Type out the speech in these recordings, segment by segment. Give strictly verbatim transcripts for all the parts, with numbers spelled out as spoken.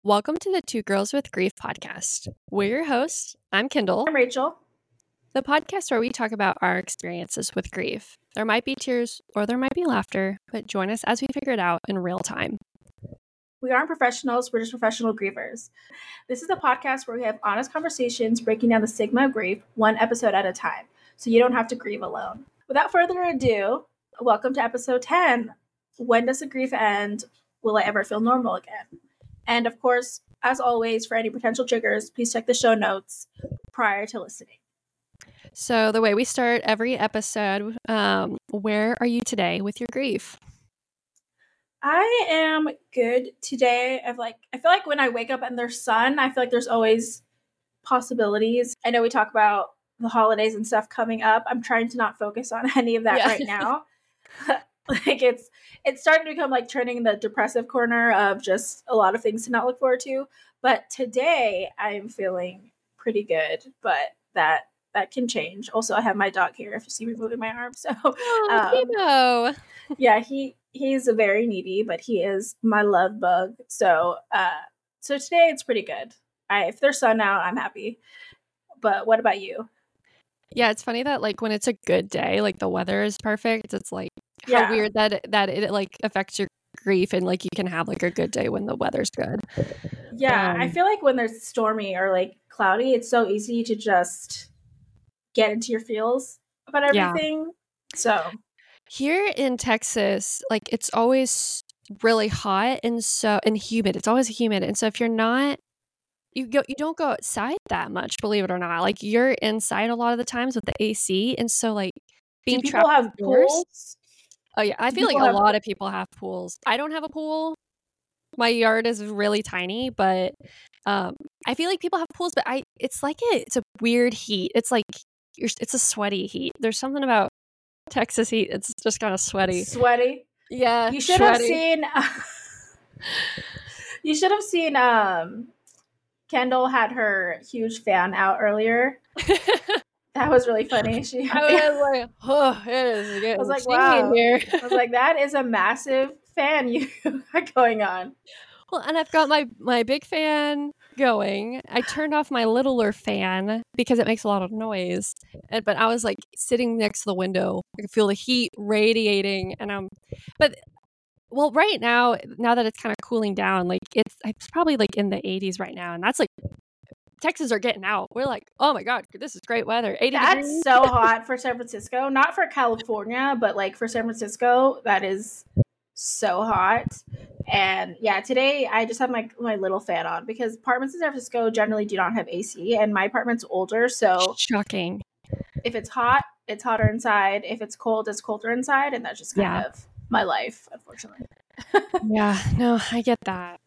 Welcome to the Two Girls with Grief podcast. We're your hosts. I'm Kendall. I'm Rachel. The podcast where we talk about our experiences with grief. There might be tears or there might be laughter, but join us as we figure it out in real time. We aren't professionals, we're just professional grievers. This is a podcast where we have honest conversations breaking down the stigma of grief one episode at a time, so you don't have to grieve alone. Without further ado, welcome to episode ten. When does the grief end? Will I ever feel normal again? And of course, as always, for any potential triggers, please check the show notes prior to listening. So the way we start every episode, um, where are you today with your grief? I am good today. I've like I feel like when I wake up and there's sun, I feel like there's always possibilities. I know we talk about the holidays and stuff coming up. I'm trying to not focus on any of that Yeah. right now. Like it's it's starting to become like turning the depressive corner of just a lot of things to not look forward to. But today I'm feeling pretty good, but that that can change. Also, I have my dog here if you see me moving my arm. So Oh, um, Timo. yeah, he he's a very needy, but he is my love bug. So uh so today it's pretty good. I if there's sun out, I'm happy. But what about you? Yeah, it's funny that like when it's a good day, like the weather is perfect. It's like how Yeah. weird that it, that it like affects your grief, and like you can have like a good day when the weather's good. Yeah, I Um, feel like when there's stormy or like cloudy, it's so easy to just get into your feels about Yeah. everything. So Here in Texas, like it's always really hot and so and humid. It's always humid, and so if you're not you go you don't go outside that much, believe it or not. Like you're inside a lot of the times with the A C, and so like do being people trapped have indoors. pools? Oh yeah, I Do feel like people a have lot of people have pools. I don't have a pool. My yard is really tiny, but um, I feel like people have pools. But I, it's like a, it's a weird heat. It's like you're, it's a sweaty heat. There's something about Texas heat. It's just kind of sweaty. sweaty? Yeah, You should have sweaty. seen you should have seen um Kendall had her huge fan out earlier. That was really funny. She I was like, oh, it is getting I was like, steamy wow. in here. I was like, that is a massive fan you got going on. Well, and I've got my my big fan going. I turned off my littler fan because it makes a lot of noise. And, but I was like sitting next to the window. I could feel the heat radiating, and I'm. But well, right now, now that it's kind of cooling down, like it's it's probably like in the eighties right now, and that's like Texas are getting out. We're like, oh my god, this is great weather. eighty That's degrees. so hot for San Francisco. Not for California, but like for San Francisco, that is so hot. And yeah, today I just have my my little fan on because apartments in San Francisco generally do not have A C, and my apartment's older, so Shocking. if it's hot, it's hotter inside. If it's cold, it's colder inside, and that's just kind Yeah. of my life, unfortunately. Yeah, no, I get that.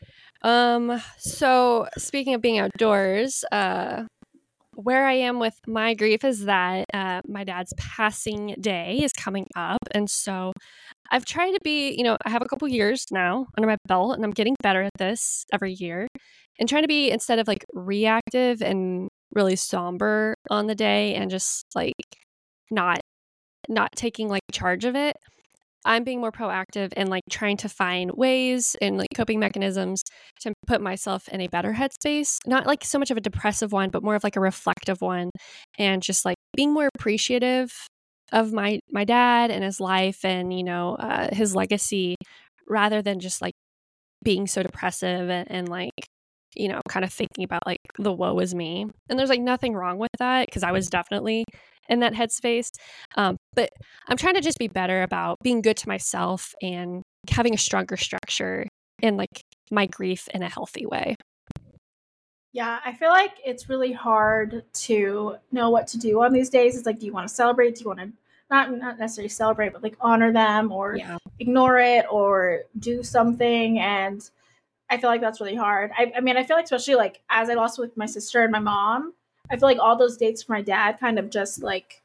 Um, so speaking of being outdoors, uh, where I am with my grief is that uh, my dad's passing day is coming up. And so I've tried to be, you know, I have a couple years now under my belt, and I'm getting better at this every year, and trying to be, instead of like reactive and really somber on the day and just like not not taking like charge of it, I'm being more proactive and like trying to find ways and like coping mechanisms to put myself in a better headspace. Not like so much of a depressive one, but more of like a reflective one, and just like being more appreciative of my my dad and his life and, you know, uh, his legacy, rather than just like being so depressive and, and like, you know, kind of thinking about like the woe is me. And there's like nothing wrong with that, because I was definitely in that headspace. Um, but I'm trying to just be better about being good to myself and having a stronger structure in like my grief in a healthy way. Yeah, I feel like it's really hard to know what to do on these days. It's like, do you want to celebrate? Do you want to not not necessarily celebrate, but like honor them, or Yeah. ignore it, or do something? And I feel like that's really hard. I, I mean, I feel like especially like as I lost with my sister and my mom, I feel like all those dates for my dad kind of just like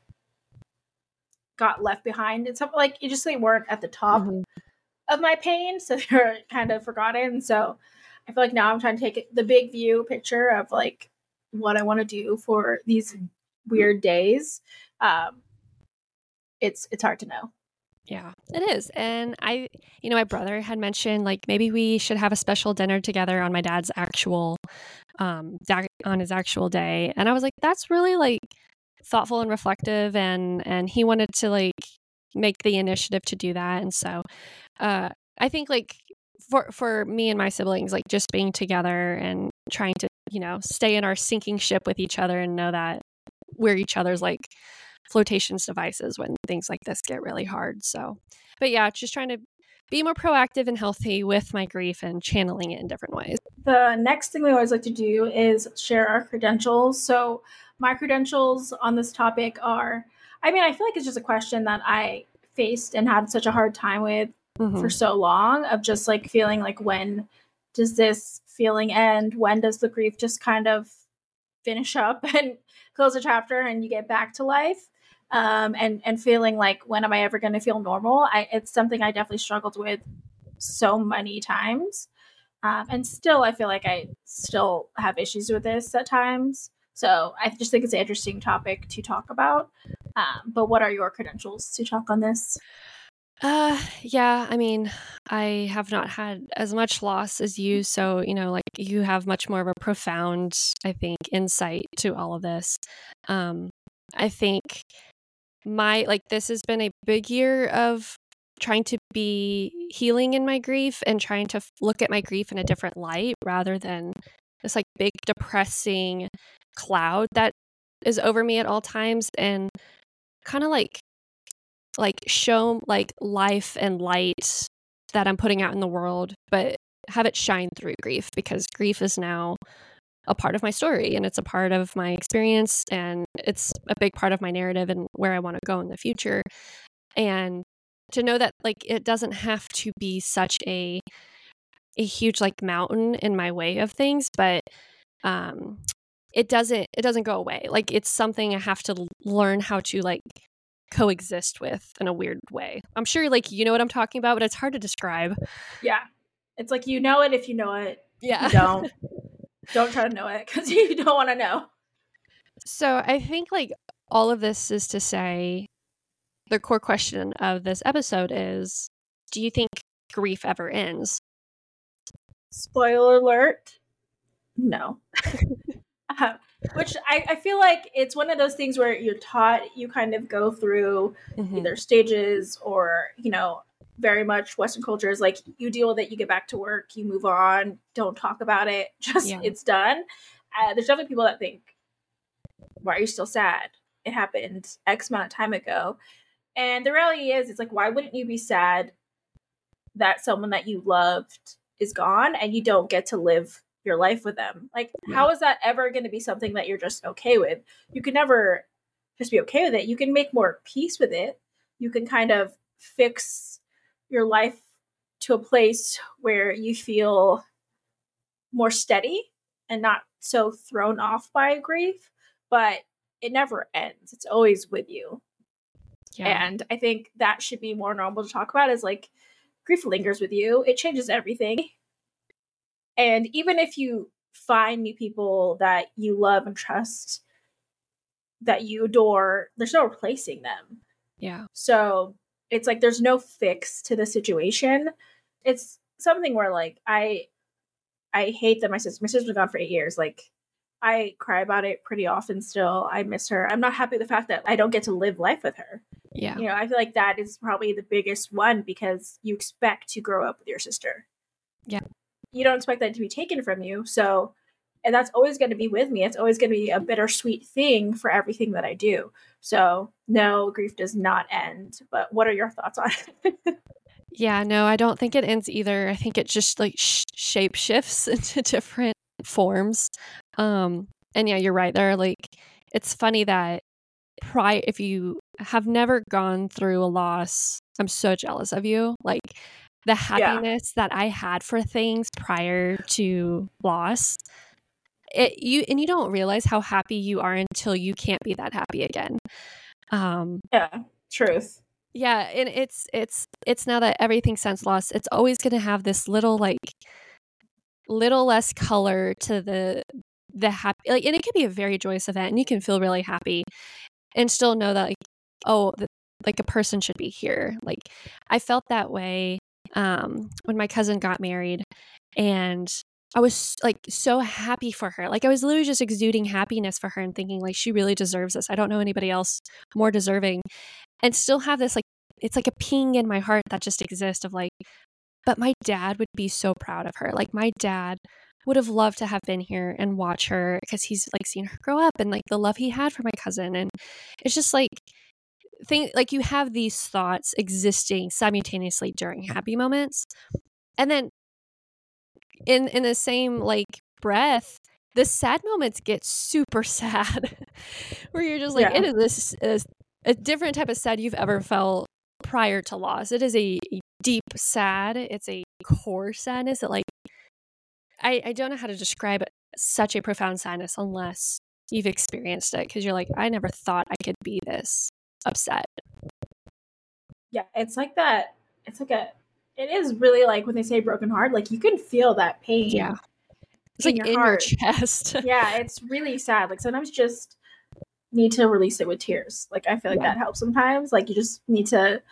got left behind. It's something like you just like weren't at the top Mhm. of my pain, so they're kind of forgotten. So I feel like now I'm trying to take the big view picture of like what I want to do for these weird days. Um, it's it's hard to know. Yeah, it is. And I, you know, my brother had mentioned like maybe we should have a special dinner together on my dad's actual, um, da- on his actual day. And I was like, that's really like thoughtful and reflective. And, and he wanted to like make the initiative to do that. And so, uh, I think like for, for me and my siblings, like just being together and trying to, you know, stay in our sinking ship with each other and know that we're each other's like flotations devices when things like this get really hard. So, but yeah, just trying to be more proactive and healthy with my grief and channeling it in different ways. The next thing we always like to do is share our credentials. So, my credentials on this topic are, I mean, I feel like it's just a question that I faced and had such a hard time with mm-hmm. for so long, of just like feeling like, when does this feeling end? When does the grief just kind of finish up and close a chapter and you get back to life? Um, and, and feeling like, when am I ever going to feel normal? I, it's something I definitely struggled with so many times. Um, and still, I feel like I still have issues with this at times. So I just think it's an interesting topic to talk about. Um, but what are your credentials to talk on this? Uh, yeah, I mean, I have not had as much loss as you. So, you know, like you have much more of a profound, I think, insight to all of this. Um, I think my, like, this has been a big year of trying to be healing in my grief and trying to f- look at my grief in a different light rather than this like big depressing cloud that is over me at all times, and kind of like like show like life and light that I'm putting out in the world, but have it shine through grief, because grief is now a part of my story and it's a part of my experience and it's a big part of my narrative and where I want to go in the future. And to know that like it doesn't have to be such a a huge like mountain in my way of things, but um it doesn't it doesn't go away. Like it's something I have to l- learn how to like coexist with in a weird way. I'm sure like you know what I'm talking about, but it's hard to describe. Yeah. It's like, you know it if you know it. Yeah. If you don't, don't try to know it because you don't want to know. So I think like all of this is to say the core question of this episode is, do you think grief ever ends? Spoiler alert, no. uh, which I, I feel like it's one of those things where you're taught, you kind of go through mm-hmm. either stages or, you know, very much Western culture is like, you deal with it, you get back to work, you move on, don't talk about it, just yeah. It's done. Uh, there's definitely people that think, why are you still sad? It happened X amount of time ago. And the reality is, it's like, why wouldn't you be sad that someone that you loved is gone and you don't get to live your life with them? Like, yeah. How is that ever going to be something that you're just okay with? You can never just be okay with it. You can make more peace with it. You can kind of fix your life to a place where you feel more steady and not so thrown off by grief, but it never ends. It's always with you. Yeah. And I think that should be more normal to talk about, is like, grief lingers with you. It changes everything. And even if you find new people that you love and trust, that you adore, there's no replacing them. Yeah. So it's like, there's no fix to the situation. It's something where like, I, I hate that my sister, my sister's been gone for eight years. Like, I cry about it pretty often still. I miss her. I'm not happy with the fact that I don't get to live life with her. Yeah. You know, I feel like that is probably the biggest one, because you expect to grow up with your sister. Yeah. You don't expect that to be taken from you. So, and that's always going to be with me. It's always going to be a bittersweet thing for everything that I do. So, no, grief does not end. But what are your thoughts on it? Yeah, no, I don't think it ends either. I think it just like sh- shape shifts into different forms. Um, and yeah, you're right. There are like, it's funny that prior, if you have never gone through a loss, I'm so jealous of you. Like the happiness yeah. that I had for things prior to loss, it you and you don't realize how happy you are until you can't be that happy again. Um, yeah, truth. Yeah, and it's it's it's now that everything's since lost, it's always going to have this little like little less color to the the happy, like, and it can be a very joyous event and you can feel really happy and still know that like, oh, th- like a person should be here. Like I felt that way um, when my cousin got married, and I was like so happy for her. Like I was literally just exuding happiness for her and thinking like she really deserves this. I don't know anybody else more deserving, and still have this like it's like a ping in my heart that just exists of like, but my dad would be so proud of her. Like my dad would have loved to have been here and watch her because he's like seen her grow up and like the love he had for my cousin. And it's just like thing like you have these thoughts existing simultaneously during happy moments, and then in in the same like breath the sad moments get super sad where you're just like Yeah. it is this is a different type of sad you've ever felt prior to loss. It is a, a deep sad. It's a core sadness that like I, I don't know how to describe it, such a profound sadness unless you've experienced it, because you're like, I never thought I could be this upset. Yeah, it's like that. It's like a, it is really like when they say broken heart, like you can feel that pain. Yeah. It's in like your in heart. your chest. Yeah, it's really sad. Like sometimes you just need to release it with tears. Like I feel like Yeah. that helps sometimes. Like you just need to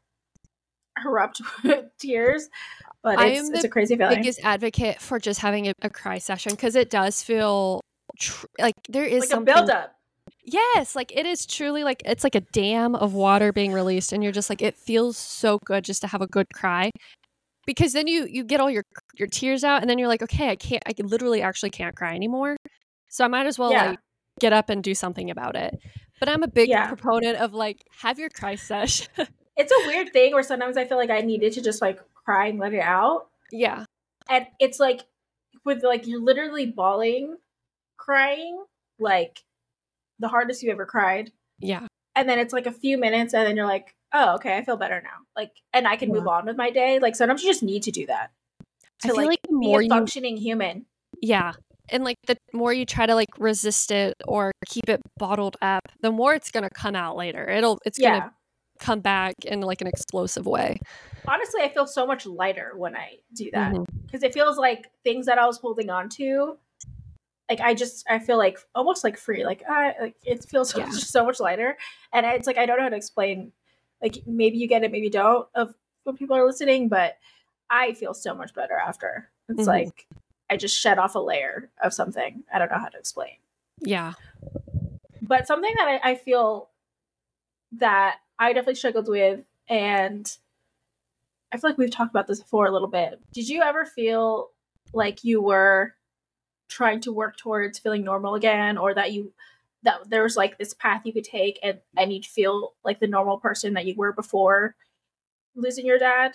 erupt with tears. But I it's am it's the a crazy feeling. biggest advocate for just having a, a cry session, because it does feel tr- like there is like something. a buildup. Yes, like it is truly like it's like a dam of water being released, and you're just like it feels so good just to have a good cry, because then you you get all your your tears out, and then you're like, okay, I can't, I literally actually can't cry anymore, so I might as well Yeah. like get up and do something about it. But I'm a big Yeah. proponent of like have your cry sesh. It's a weird thing where sometimes I feel like I needed to just like cry and let it out. Yeah, And it's like with like you're literally bawling, crying, like the hardest you ever cried. yeah, And then it's like a few minutes and then you're like, oh, okay, I feel better now. Like, and I can Yeah. move on with my day. Like sometimes you just need to do that I to feel like, like the be more a you functioning human. yeah, and like the more you try to like resist it or keep it bottled up, the more it's gonna come out later. It'll it's Yeah. gonna come back in like an explosive way. Honestly, I feel so much lighter when I do that Mhm. because it feels like things that I was holding on to, like I just I feel like almost like free. Like I like it feels Yeah. just so much lighter, and it's like I don't know how to explain. Like maybe you get it, maybe you don't. Of when people are listening, but I feel so much better after. It's Mhm. like I just shed off a layer of something. I don't know how to explain. Yeah. But something that I, I feel that I definitely struggled with, and I feel like we've talked about this before a little bit. Did you ever feel like you were trying to work towards feeling normal again, or that you that there was like this path you could take and, and you'd feel like the normal person that you were before losing your dad?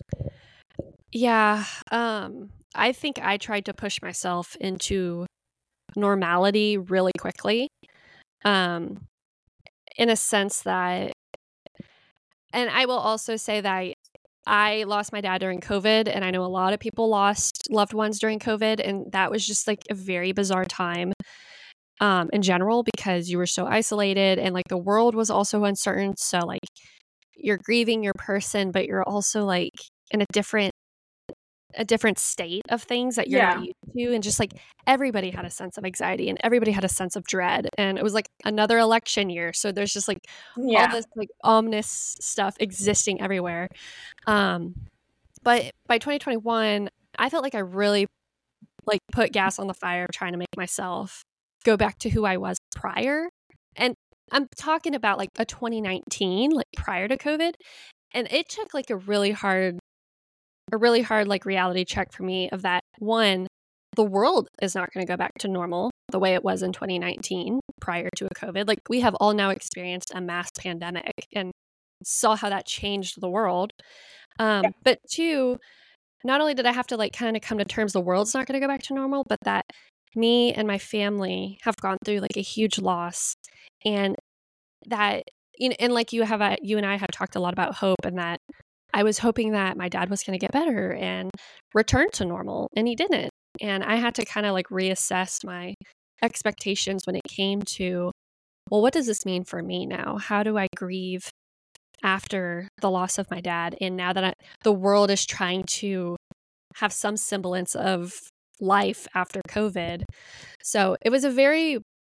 Yeah. Um, I think I tried to push myself into normality really quickly. Um, in a sense that, and I will also say that I, I lost my dad during COVID, and I know a lot of people lost loved ones during COVID, and that was just like a very bizarre time um, in general, because you were so isolated and like the world was also uncertain. So like you're grieving your person, but you're also like in a different a different state of things that you're Yeah. not used to, and just like everybody had a sense of anxiety and everybody had a sense of dread, and it was like another election year, so there's just like Yeah. all this like ominous stuff existing everywhere. Um, but by twenty twenty-one, I felt like I really like put gas on the fire trying to make myself go back to who I was prior. And I'm talking about like a twenty nineteen, like prior to COVID. And it took like a really hard, a really hard like reality check for me of that. One, the world is not going to go back to normal the way it was in twenty nineteen prior to a COVID. Like we have all now experienced a mass pandemic and saw how that changed the world. Um, Yeah. But two, not only did I have to like kind of come to terms the world's not going to go back to normal, but that me and my family have gone through like a huge loss, and that you know, and like you have, a, you and I have talked a lot about hope, and that I was hoping that my dad was going to get better and return to normal, and he didn't. And I had to kind of like reassess my expectations when it came to, well, what does this mean for me now? How do I grieve after the loss of my dad? And now that I, the world is trying to have some semblance of life after COVID. So it was a very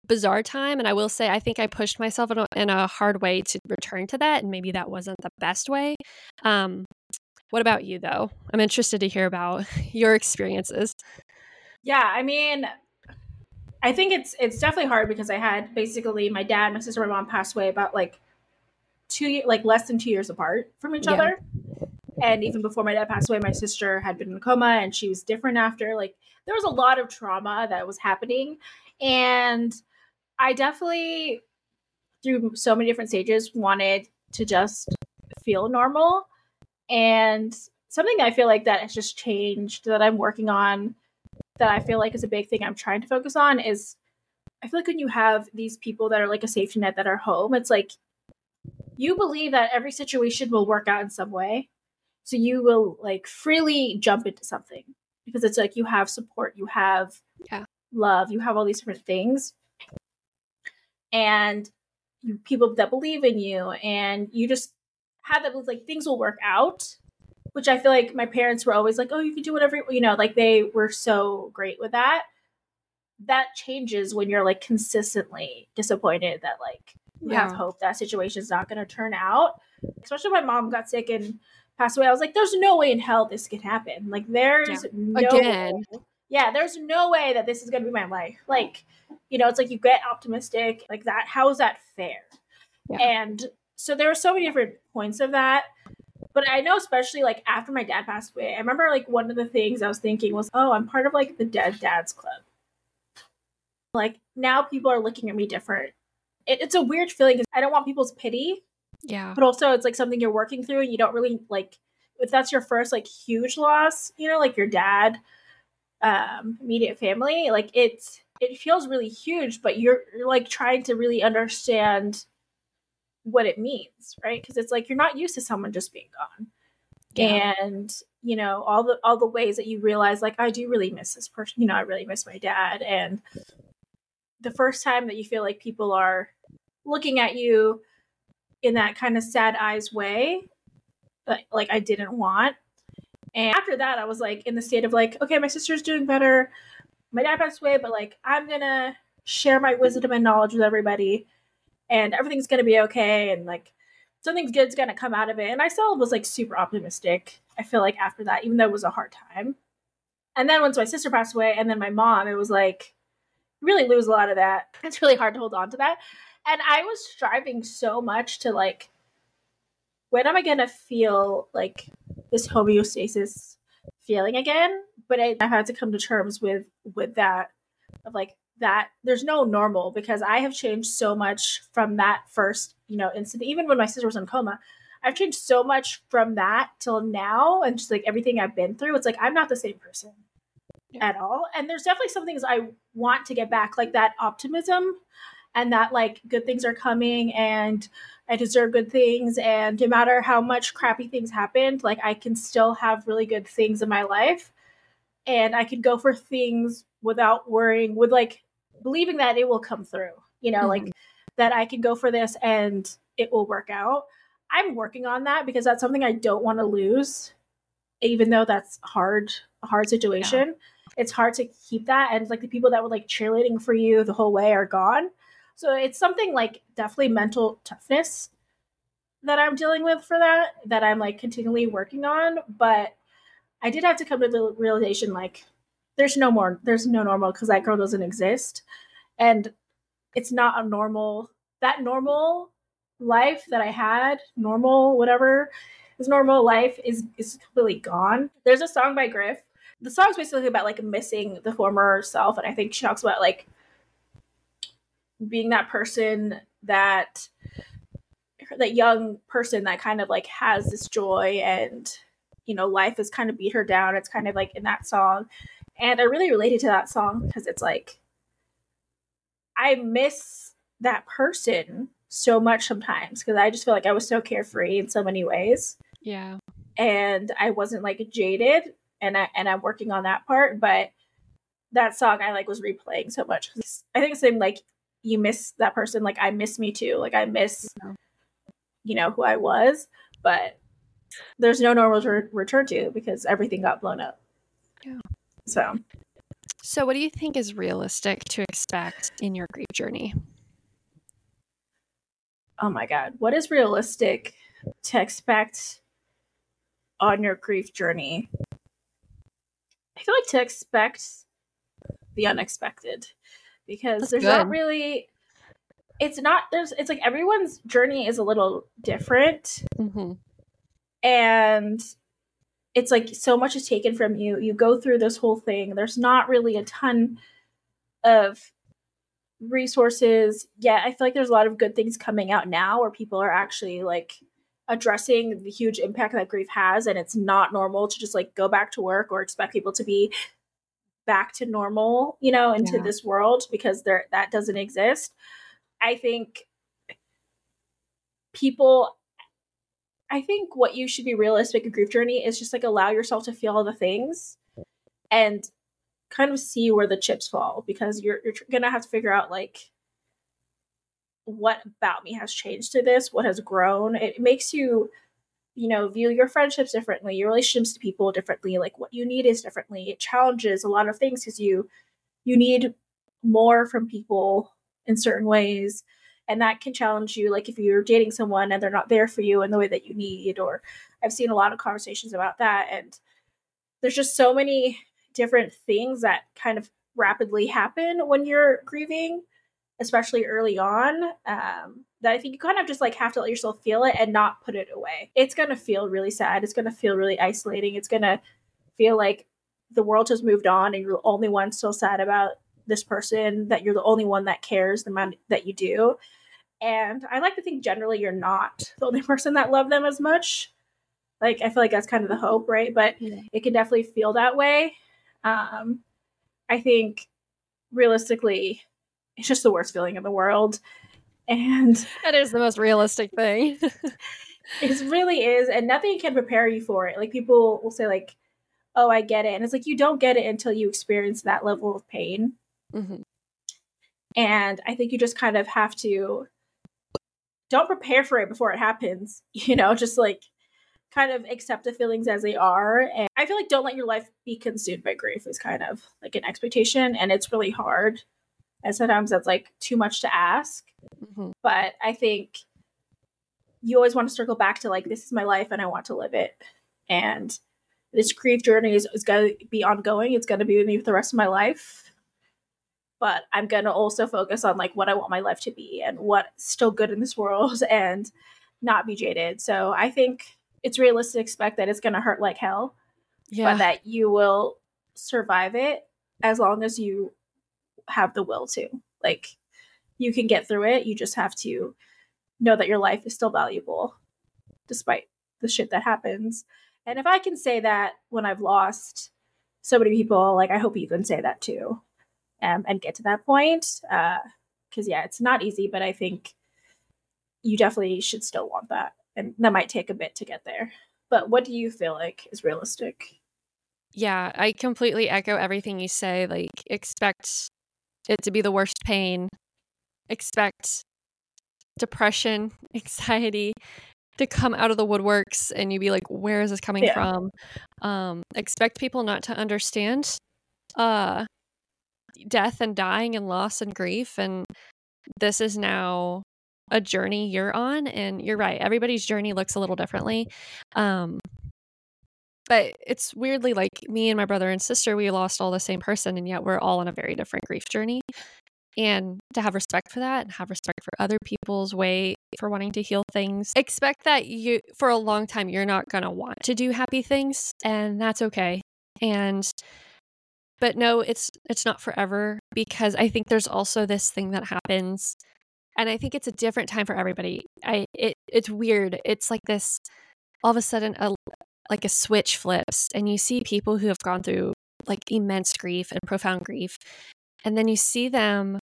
bizarre time. And I will say, I think I pushed myself in a, in a hard way to return to that. And maybe that wasn't the best way. Um, what about you, though? I'm interested to hear about your experiences. Yeah, I mean, I think it's it's definitely hard because I had basically my dad, my sister, my mom passed away about like two, like less than two years apart from each Yeah. other. And even before my dad passed away, my sister had been in a coma and she was different after. Like there was a lot of trauma that was happening. And I definitely, through so many different stages, wanted to just feel normal. And something that I feel like that has just changed, that I'm working on, that I feel like is a big thing I'm trying to focus on is I feel like when you have these people that are like a safety net that are home, it's like you believe that every situation will work out in some way. So you will like freely jump into something because it's like you have support, you have yeah. love, you have all these different things. And you, people that believe in you, and you just have that like things will work out, which I feel like my parents were always like, oh, you can do whatever, you know, like they were so great with that. That changes when you're like consistently disappointed that like you Yeah. have hope that situation's not going to turn out. Especially when my mom got sick and passed away, I was like, there's no way in hell this could happen. Like there's Yeah. no Again. way. Yeah, there's no way that this is going to be my life. Like, you know, it's like you get optimistic like that. How is that fair? Yeah. And so there were so many different points of that. But I know especially like after my dad passed away, I remember like one of the things I was thinking was, oh, I'm part of like the Dead Dads Club. Like now people are looking at me different. It, it's a weird feeling because I don't want people's pity. Yeah. But also it's like something you're working through and you don't really like, if that's your first like huge loss, you know, like your dad, um, immediate family, like it's, it feels really huge, but you're, you're like trying to really understand what it means, right? Because it's like you're not used to someone just being gone. Yeah. And you know all the all the ways that you realize like I do really miss this person, you know, I really miss my dad. And the first time that you feel like people are looking at you in that kind of sad eyes way that like I didn't want. And after that I was like in the state of like, okay, my sister's doing better, my dad passed away, but like I'm gonna share my wisdom and knowledge with everybody and everything's gonna be okay, and like something good's gonna come out of it. And I still was like super optimistic, I feel like, after that, even though it was a hard time. And then once my sister passed away and then my mom, it was like really lose a lot of that. It's really hard to hold on to that. And I was striving so much to like, when am I gonna feel like this homeostasis feeling again? But I, I had to come to terms with with that of like that there's no normal, because I have changed so much from that first, you know, incident. Even when my sister was in coma, I've changed so much from that till now, and just like everything I've been through, it's like I'm not the same person yeah. at all. And there's definitely some things I want to get back, like that optimism and that like good things are coming and I deserve good things, and no matter how much crappy things happened, like I can still have really good things in my life, and I can go for things without worrying, with like believing that it will come through, you know, mm-hmm. like that I can go for this and it will work out. I'm working on that because that's something I don't want to lose, even though that's hard, a hard situation. Yeah. It's hard to keep that. And like the people that were like cheerleading for you the whole way are gone. So it's something like definitely mental toughness that I'm dealing with for that, that I'm like continually working on. But I did have to come to the realization, like, there's no more, there's no normal, because that girl doesn't exist. And it's not a normal, that normal life that I had, normal, whatever, this normal life is, is completely gone. There's a song by Griff. The song's basically about like missing the former self. And I think she talks about like being that person that, that young person that kind of like has this joy, and you know, life has kind of beat her down. It's kind of like in that song. And I really related to that song because it's like, I miss that person so much sometimes because I just feel like I was so carefree in so many ways. Yeah. And I wasn't like jaded, and I, and I'm working on that part. But that song I like was replaying so much. I think it's the same, like you miss that person. Like I miss me too. Like I miss, you know, who I was, but there's no normal to re- return to because everything got blown up. Yeah. So So, what do you think is realistic to expect in your grief journey? Oh my God. What is realistic to expect on your grief journey? I feel like to expect the unexpected because That's there's not good. really, it's not, there's, it's like everyone's journey is a little different. Mm-hmm. And it's like so much is taken from you. You go through this whole thing. There's not really a ton of resources yet. I feel like there's a lot of good things coming out now where people are actually like addressing the huge impact that grief has, and it's not normal to just like go back to work or expect people to be back to normal, you know, into Yeah. this world, because there that doesn't exist. I think people I think what you should be realistic in grief journey is just like allow yourself to feel all the things and kind of see where the chips fall, because you're you're gonna have to figure out like what about me has changed to this, what has grown. It makes you, you know, view your friendships differently, your relationships to people differently, like what you need is differently. It challenges a lot of things because you you need more from people in certain ways, and that can challenge you, like if you're dating someone and they're not there for you in the way that you need. Or I've seen a lot of conversations about that, and there's just so many different things that kind of rapidly happen when you're grieving, especially early on, um, that I think you kind of just like have to let yourself feel it and not put it away. It's going to feel really sad. It's going to feel really isolating. It's going to feel like the world has moved on and you're the only one still sad about this person, that you're the only one that cares the amount that you do. And I like to think generally you're not the only person that loved them as much. Like, I feel like that's kind of the hope, right? But Yeah. it can definitely feel that way. Um, I think realistically, it's just the worst feeling in the world. And That is the most realistic thing. it really is. And nothing can prepare you for it. Like, people will say, like, oh, I get it. And it's like, you don't get it until you experience that level of pain. Mm-hmm. And I think you just kind of have to don't prepare for it before it happens, you know, just like kind of accept the feelings as they are. And I feel like don't let your life be consumed by grief is kind of like an expectation. And it's really hard. And sometimes that's like too much to ask. Mm-hmm. But I think you always want to circle back to like, this is my life and I want to live it. And this grief journey is, is going to be ongoing. It's going to be with me for the rest of my life. But I'm going to also focus on like what I want my life to be and what's still good in this world and not be jaded. So I think it's realistic to expect that it's going to hurt like hell, Yeah. but that you will survive it as long as you have the will to. Like, you can get through it. You just have to know that your life is still valuable despite the shit that happens. And if I can say that when I've lost so many people, like, I hope you can say that too, um, and get to that point. Uh, because yeah, it's not easy, but I think you definitely should still want that, and that might take a bit to get there. But what do you feel like is realistic? Yeah, I completely echo everything you say. Like, expect it to be the worst pain. Expect depression, anxiety to come out of the woodworks, and you be like, where is this coming Yeah. from? Um, expect people not to understand uh, death and dying and loss and grief. And this is now a journey you're on. And you're right, everybody's journey looks a little differently. Um, but it's weirdly like me and my brother and sister, we lost all the same person, and yet we're all on a very different grief journey. And to have respect for that and have respect for other people's way for wanting to heal things. Expect that you, for a long time, you're not going to want to do happy things, and that's okay. And, but no, it's, it's not forever, because I think there's also this thing that happens, and I think it's a different time for everybody. I, it, it's weird. It's like this, all of a sudden, a, like a switch flips, and you see people who have gone through like immense grief and profound grief, and then you see them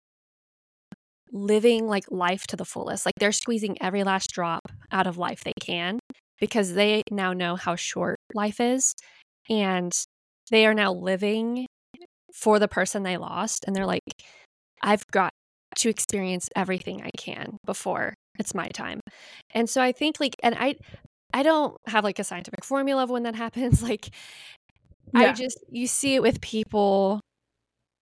living like life to the fullest. Like, they're squeezing every last drop out of life they can, because they now know how short life is, and they are now living for the person they lost. And they're like, I've got to experience everything I can before it's my time. And so I think like, and I, I don't have like a scientific formula of when that happens. Like, Yeah. I just, you see it with people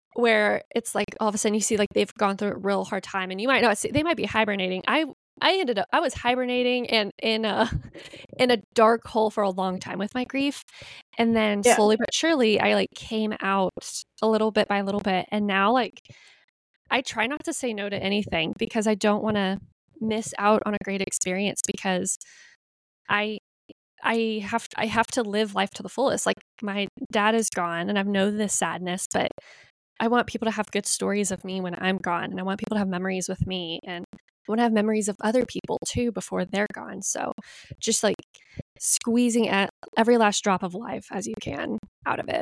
where it's like all of a sudden you see like they've gone through a real hard time, and you might not see, they might be hibernating. I I ended up I was hibernating and in a in a dark hole for a long time with my grief, and then Yeah. slowly but surely I like came out a little bit by little bit, and now like I try not to say no to anything because I don't want to miss out on a great experience, because I I have I have to live life to the fullest. Like, my dad is gone and I know this sadness, but I want people to have good stories of me when I'm gone, and I want people to have memories with me, and I want to have memories of other people too before they're gone. So just like squeezing at every last drop of life as you can out of it.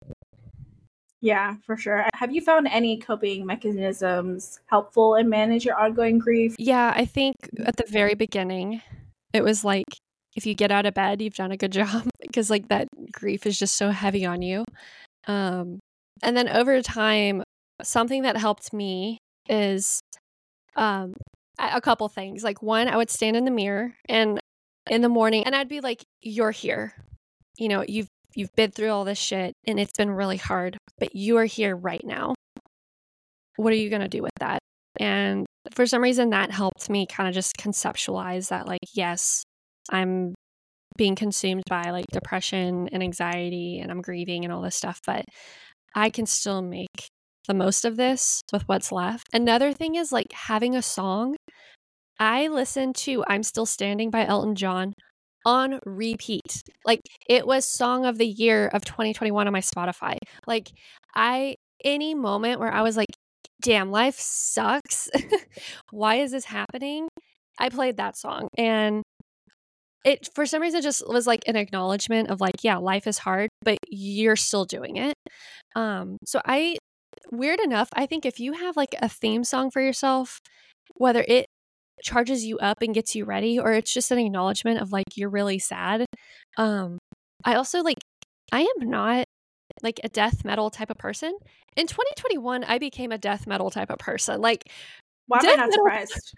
Yeah, for sure. Have you found any coping mechanisms helpful in manage your ongoing grief? Yeah, I think at the very beginning, it was like, if you get out of bed, you've done a good job, because like that grief is just so heavy on you. Um, and then over time, something that helped me is um, a a couple things. Like, one, I would stand in the mirror and in the morning, and I'd be like, "You're here. You know, you've you've been through all this shit, and it's been really hard, but you are here right now. What are you gonna do with that?" And for some reason, that helped me kind of just conceptualize that, like, yes, I'm being consumed by like depression and anxiety, and I'm grieving and all this stuff, but I can still make the most of this with what's left. Another thing is like having a song. I listened to I'm Still Standing by Elton John on repeat. Like, it was song of the year of twenty twenty-one on my Spotify. Like, I, any moment where I was like, damn, life sucks. Why is this happening? I played that song, and it, for some reason, just was like an acknowledgement of like, yeah, life is hard, but you're still doing it. Um, so I, weird enough, I think if you have like a theme song for yourself, whether it charges you up and gets you ready, or it's just an acknowledgement of like you're really sad. Um, I also like, I am not like a death metal type of person. In twenty twenty-one, I became a death metal type of person. Like, Why am I death not metal, surprised?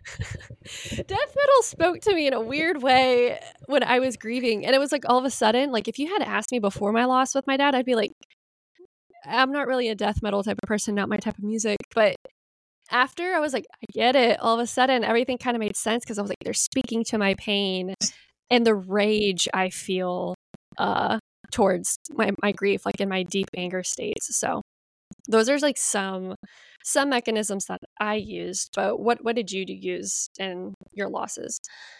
death metal spoke to me in a weird way when I was grieving. And it was like all of a sudden, like if you had asked me before my loss with my dad, I'd be like, I'm not really a death metal type of person, not my type of music. But after, I was like, I get it. All of a sudden, everything kind of made sense, because I was like, they're speaking to my pain and the rage I feel uh, towards my, my grief, like in my deep anger states. So those are like some some mechanisms that I used. But what what did you use in your losses?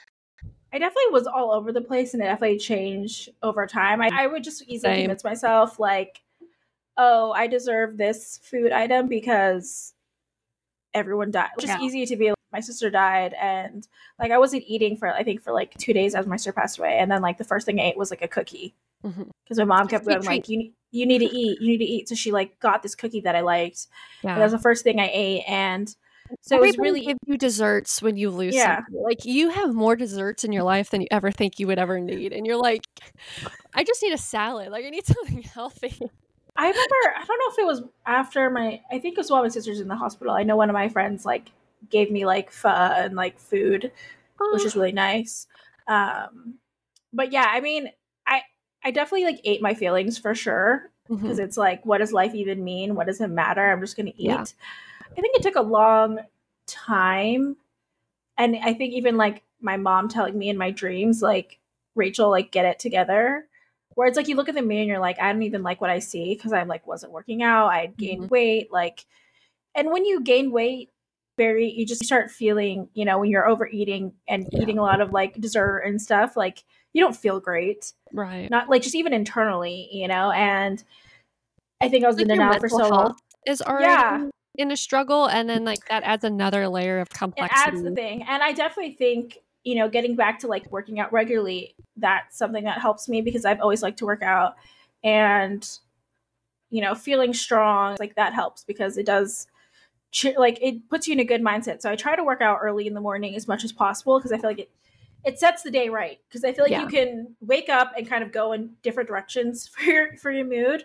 I definitely was all over the place, and it definitely changed over time. I, I would just easily Same. convince myself, like, oh, I deserve this food item because everyone died. It's just Yeah. easy to be like, my sister died, and like I wasn't eating for I think for like two days after my sister passed away, and then like the first thing I ate was like a cookie, because mm-hmm. my mom kept Sweet going like, you you need to eat, you need to eat. So she like got this cookie that I liked. Yeah, and that was the first thing I ate, and so everybody it was really give you desserts when you lose. Yeah. Something. Like, you have more desserts in your life than you ever think you would ever need, and you're like, I just need a salad. Like, I need something healthy. I remember, I don't know if it was after my, I think it was while my sister's in the hospital. I know one of my friends like gave me like pho and like food, oh. which is really nice. Um, but yeah, I mean, I I definitely like ate my feelings for sure, because mm-hmm. it's like, what does life even mean? What does it matter? I'm just gonna eat. Yeah. I think it took a long time, and I think even like my mom telling me in my dreams, like, Rachel, like, get it together. Where it's like you look at the mirror and you're like, I don't even like what I see, because I like wasn't working out. I had gained mm-hmm. weight, like, and when you gain weight, very you just start feeling, you know, when you're overeating and yeah. eating a lot of like dessert and stuff, like you don't feel great, right? Not like just even internally, you know. And I think I was like in denial for so long. Is already yeah. in a struggle, and then like that adds another layer of complexity. It adds the thing, and I definitely think, you know, getting back to like working out regularly, that's something that helps me, because I've always liked to work out, and, you know, feeling strong, like that helps, because it does like it puts you in a good mindset. So I try to work out early in the morning as much as possible, because I feel like it it sets the day right, because I feel like yeah. you can wake up and kind of go in different directions for your for your mood,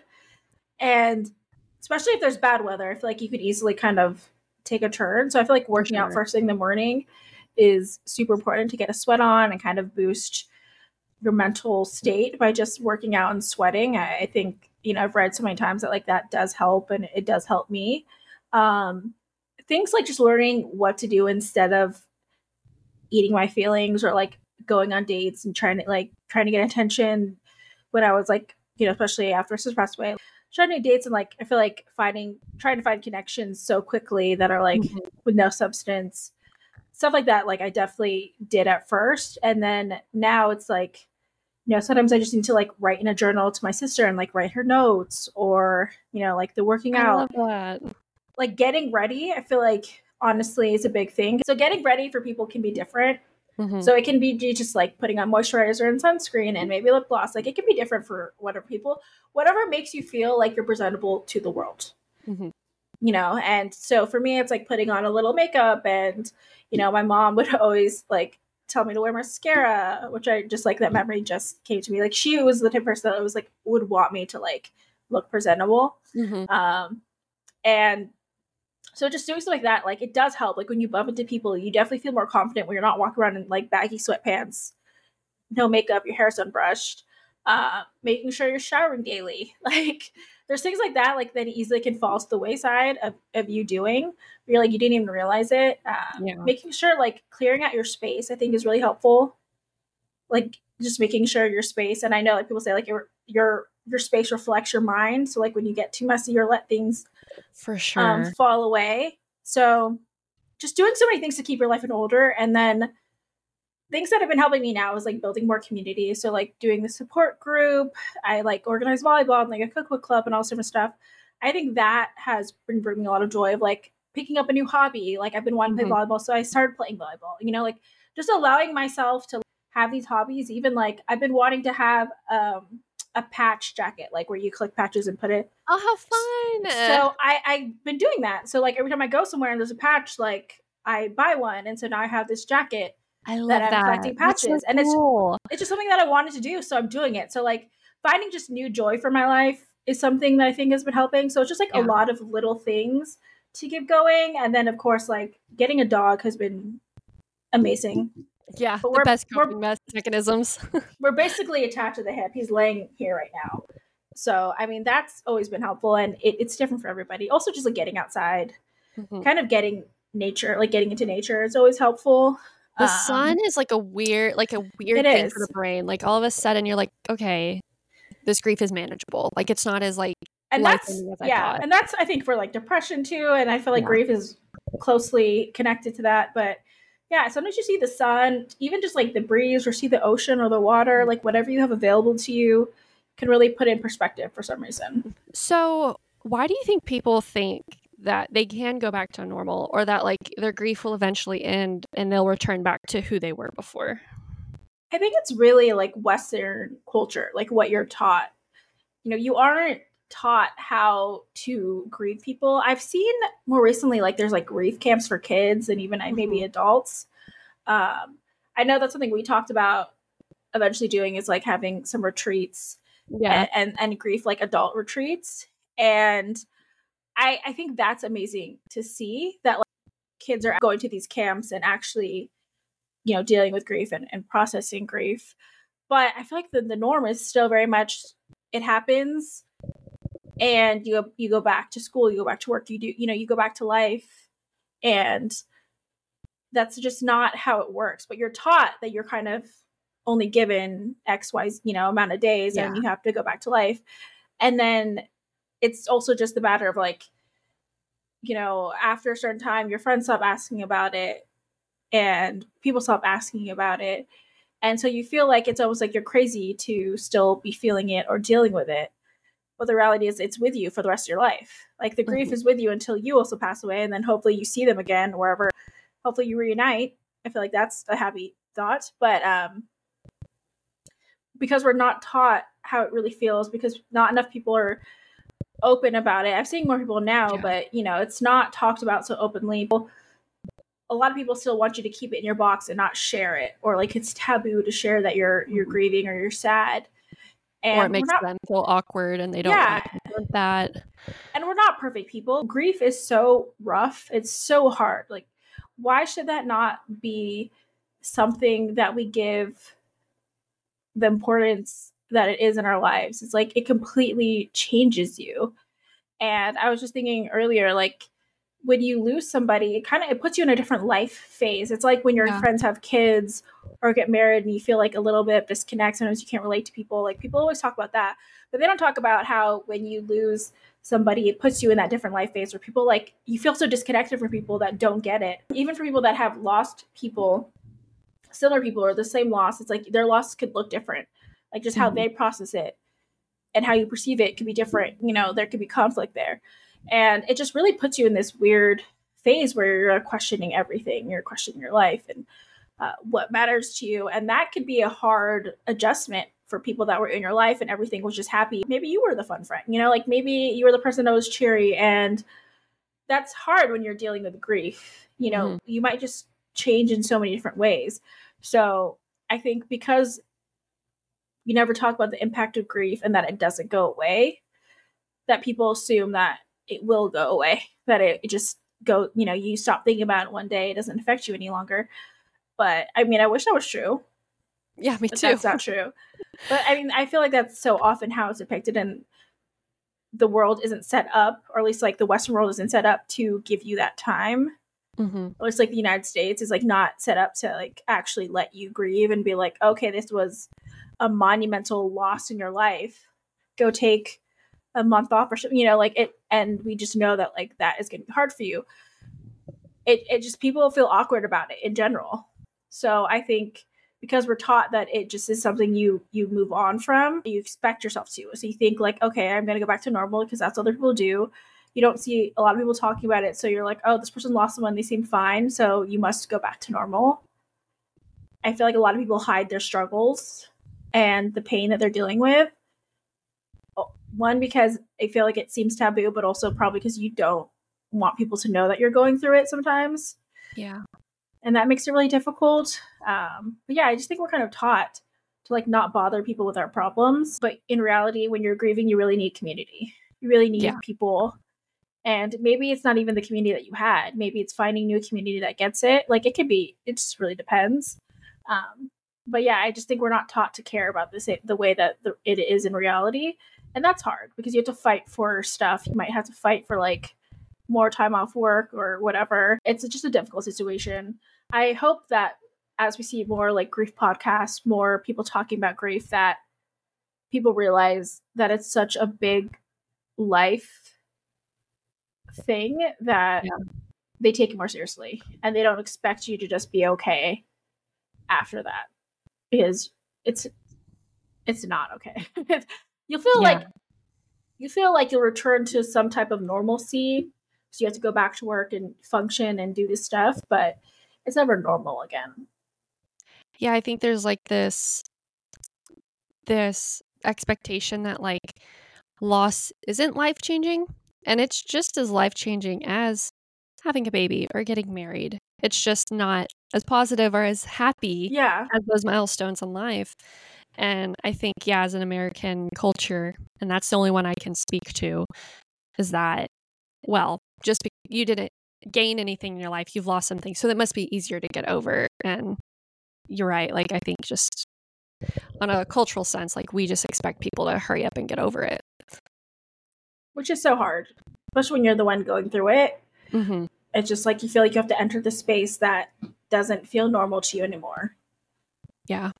and especially if there's bad weather, I feel like you could easily kind of take a turn. So I feel like working sure. out first thing in the morning is super important to get a sweat on and kind of boost your mental state by just working out and sweating. I, I think you know, I've read so many times that like that does help, and it does help me. Um, things like just learning what to do instead of eating my feelings, or like going on dates and trying to like trying to get attention when I was like, you know, especially after my sister passed away, trying to dates and like I feel like finding trying to find connections so quickly that are like Mhm. with no substance, stuff like that. Like I definitely did at first, and then now it's like, you know, sometimes I just need to like write in a journal to my sister and like write her notes, or you know, like the working I out, love that. like getting ready. I feel like honestly is a big thing. So getting ready for people can be different. Mhm. So it can be just like putting on moisturizer and sunscreen and maybe lip gloss. Like it can be different for whatever people, whatever makes you feel like you're presentable to the world, Mhm. you know? And so for me, it's like putting on a little makeup, and, you know, my mom would always like tell me to wear mascara, which I just like that memory just came to me. Like she was the type of person that was like, would want me to like look presentable. Mhm. Um, and so just doing stuff like that, like it does help. Like when you bump into people, you definitely feel more confident when you're not walking around in like baggy sweatpants, no makeup, your hair's unbrushed, uh, making sure you're showering daily. Like there's things like that, like that easily can fall to the wayside of, of you doing. Where you're like, you didn't even realize it. Um, Yeah. making sure like clearing out your space, I think is really helpful. Like just making sure your space, and I know like people say like your your your space reflects your mind. So like when you get too messy or let things For um, sure. fall away. So just doing so many things to keep your life in order. And then things that have been helping me now is like building more community. So like doing the support group, I like organize volleyball and like a cookbook club and all this different stuff. I think that has been bringing a lot of joy of like picking up a new hobby. Like I've been wanting to play Mhm. volleyball, so I started playing volleyball. You know, like just allowing myself to have these hobbies. Even like I've been wanting to have um, a patch jacket, like where you collect patches and put it. Oh, how fun. So I I've been doing that. So like every time I go somewhere and there's a patch, like I buy one, and so now I have this jacket I that love I'm that. collecting That's so patches, and it's cool. it's just something that I wanted to do, so I'm doing it. So like finding just new joy for my life is something that I think has been helping. So it's just like a Yeah. lot of little things to keep going, and then of course like getting a dog has been amazing. Yeah, But the we're best we're coping me mechanisms. we're basically attached to the hip. He's laying here right now. So I mean that's always been helpful, and it, it's different for everybody. Also just like getting outside, Mhm. kind of getting nature, like getting into nature is always helpful. The Um, sun is like a weird like a it weird thing for the is. brain. Like all of a sudden you're like, okay, this grief is manageable. Like it's not as like And life that's ending as I yeah, thought. and that's I think for like depression too, and I feel like Yeah. grief is closely connected to that. But yeah, sometimes you see the sun, even just like the breeze, or see the ocean or the water, like whatever you have available to you can really put in perspective for some reason. So, why do you think people think that they can go back to normal, or that like their grief will eventually end and they'll return back to who they were before? I think it's really like Western culture, like what you're taught. You know, you aren't taught how to grieve people. I've seen more recently, like there's like grief camps for kids and even uh, maybe Mhm. adults. Um, I know that's something we talked about eventually doing, is like having some retreats Yeah. and, and, and grief like adult retreats. And I, I think that's amazing to see that like kids are going to these camps and actually, you know, dealing with grief and, and processing grief. But I feel like the, the norm is still very much it happens and you go, you go back to school, you go back to work, you do, you know, you go back to life, and that's just not how it works. But you're taught that you're kind of only given X, Y, you know, amount of days, Yeah. and you have to go back to life. And then it's also just the matter of like, you know, after a certain time, your friends stop asking about it, and people stop asking about it. And so you feel like it's almost like you're crazy to still be feeling it or dealing with it. But the reality is it's with you for the rest of your life. Like the grief Mhm. is with you until you also pass away, and then hopefully you see them again wherever, hopefully you reunite. I feel like that's a happy thought. But um because we're not taught how it really feels, because not enough people are open about it. I'm seeing more people now, Yeah. but you know, it's not talked about so openly. A lot of people still want you to keep it in your box and not share it, or like it's taboo to share that you're you're Mhm. grieving or you're sad. Or it And we're makes not them feel awkward and they don't want yeah, to confront that. and we're not perfect people. Grief is so rough. It's so hard. Like why should that not be something that we give the importance that it is in our lives. It's like it completely changes you. And I was just thinking earlier, like when you lose somebody, it kind of it puts you in a different life phase. It's like when your Yeah. friends have kids or get married and you feel like a little bit of disconnect. Sometimes you can't relate to people. Like people always talk about that, but they don't talk about how when you lose somebody, it puts you in that different life phase where people like you feel so disconnected from people that don't get it. Even for people that have lost people, similar people or the same loss, it's like their loss could look different. Like just how Mhm. they process it and how you perceive it could be different. You know, there could be conflict there. And it just really puts you in this weird phase where you're questioning everything. You're questioning your life and uh, what matters to you. And that could be a hard adjustment for people that were in your life and everything was just happy. Maybe you were the fun friend, you know, like maybe you were the person that was cheery. And that's hard when you're dealing with grief. You know, Mhm. you might just change in so many different ways. So I think because you never talk about the impact of grief and that it doesn't go away, that people assume that it will go away, that it, it just go, you know, you stop thinking about it one day, it doesn't affect you any longer. But I mean, I wish that was true, Yeah, me but too. that's not true. But I mean, I feel like that's so often how it's depicted, and the world isn't set up, or at least like the Western world isn't set up to give you that time. Mhm. Or it's like the United States is like not set up to like actually let you grieve and be like, okay, this was a monumental loss in your life. Go take a month off or something, you know, like it, and we just know that like that is going to be hard for you. It, it just people feel awkward about it in general. So I think because we're taught that it just is something you you move on from, you expect yourself to. So you think like, okay, I'm going to go back to normal because that's what other people do. You don't see a lot of people talking about it, so you're like, oh, this person lost someone, they seem fine, so you must go back to normal. I feel like a lot of people hide their struggles and the pain that they're dealing with. One, because I feel like it seems taboo, but also probably because you don't want people to know that you're going through it sometimes. Yeah. And that makes it really difficult. Um, but yeah, I just think we're kind of taught to like not bother people with our problems. But in reality, when you're grieving, you really need community. You really need Yeah. people. And maybe it's not even the community that you had. Maybe it's finding new community that gets it. Like it could be, it just really depends. Um, but yeah, I just think we're not taught to care about this the way that the, it is in reality. And that's hard because you have to fight for stuff. You might have to fight for like more time off work or whatever. It's just a difficult situation. I hope that as we see more like grief podcasts, more people talking about grief, that people realize that it's such a big life thing that Yeah. they take it more seriously and they don't expect you to just be okay after that, because it's it's not okay. You'll feel Yeah. like you feel like you'll return to some type of normalcy, so you have to go back to work and function and do this stuff, but it's never normal again. Yeah, I think there's like this this expectation that like loss isn't life-changing, and it's just as life-changing as having a baby or getting married. It's just not as positive or as happy Yeah. as those milestones in life. And I think, yeah, as an American culture, and that's the only one I can speak to, is that, well, just because you didn't gain anything in your life, you've lost something. So that must be easier to get over. And you're right. Like, I think just on a cultural sense, like, we just expect people to hurry up and get over it. Which is so hard, especially when you're the one going through it. Mm-hmm. It's just like you feel like you have to enter the space that doesn't feel normal to you anymore. Yeah.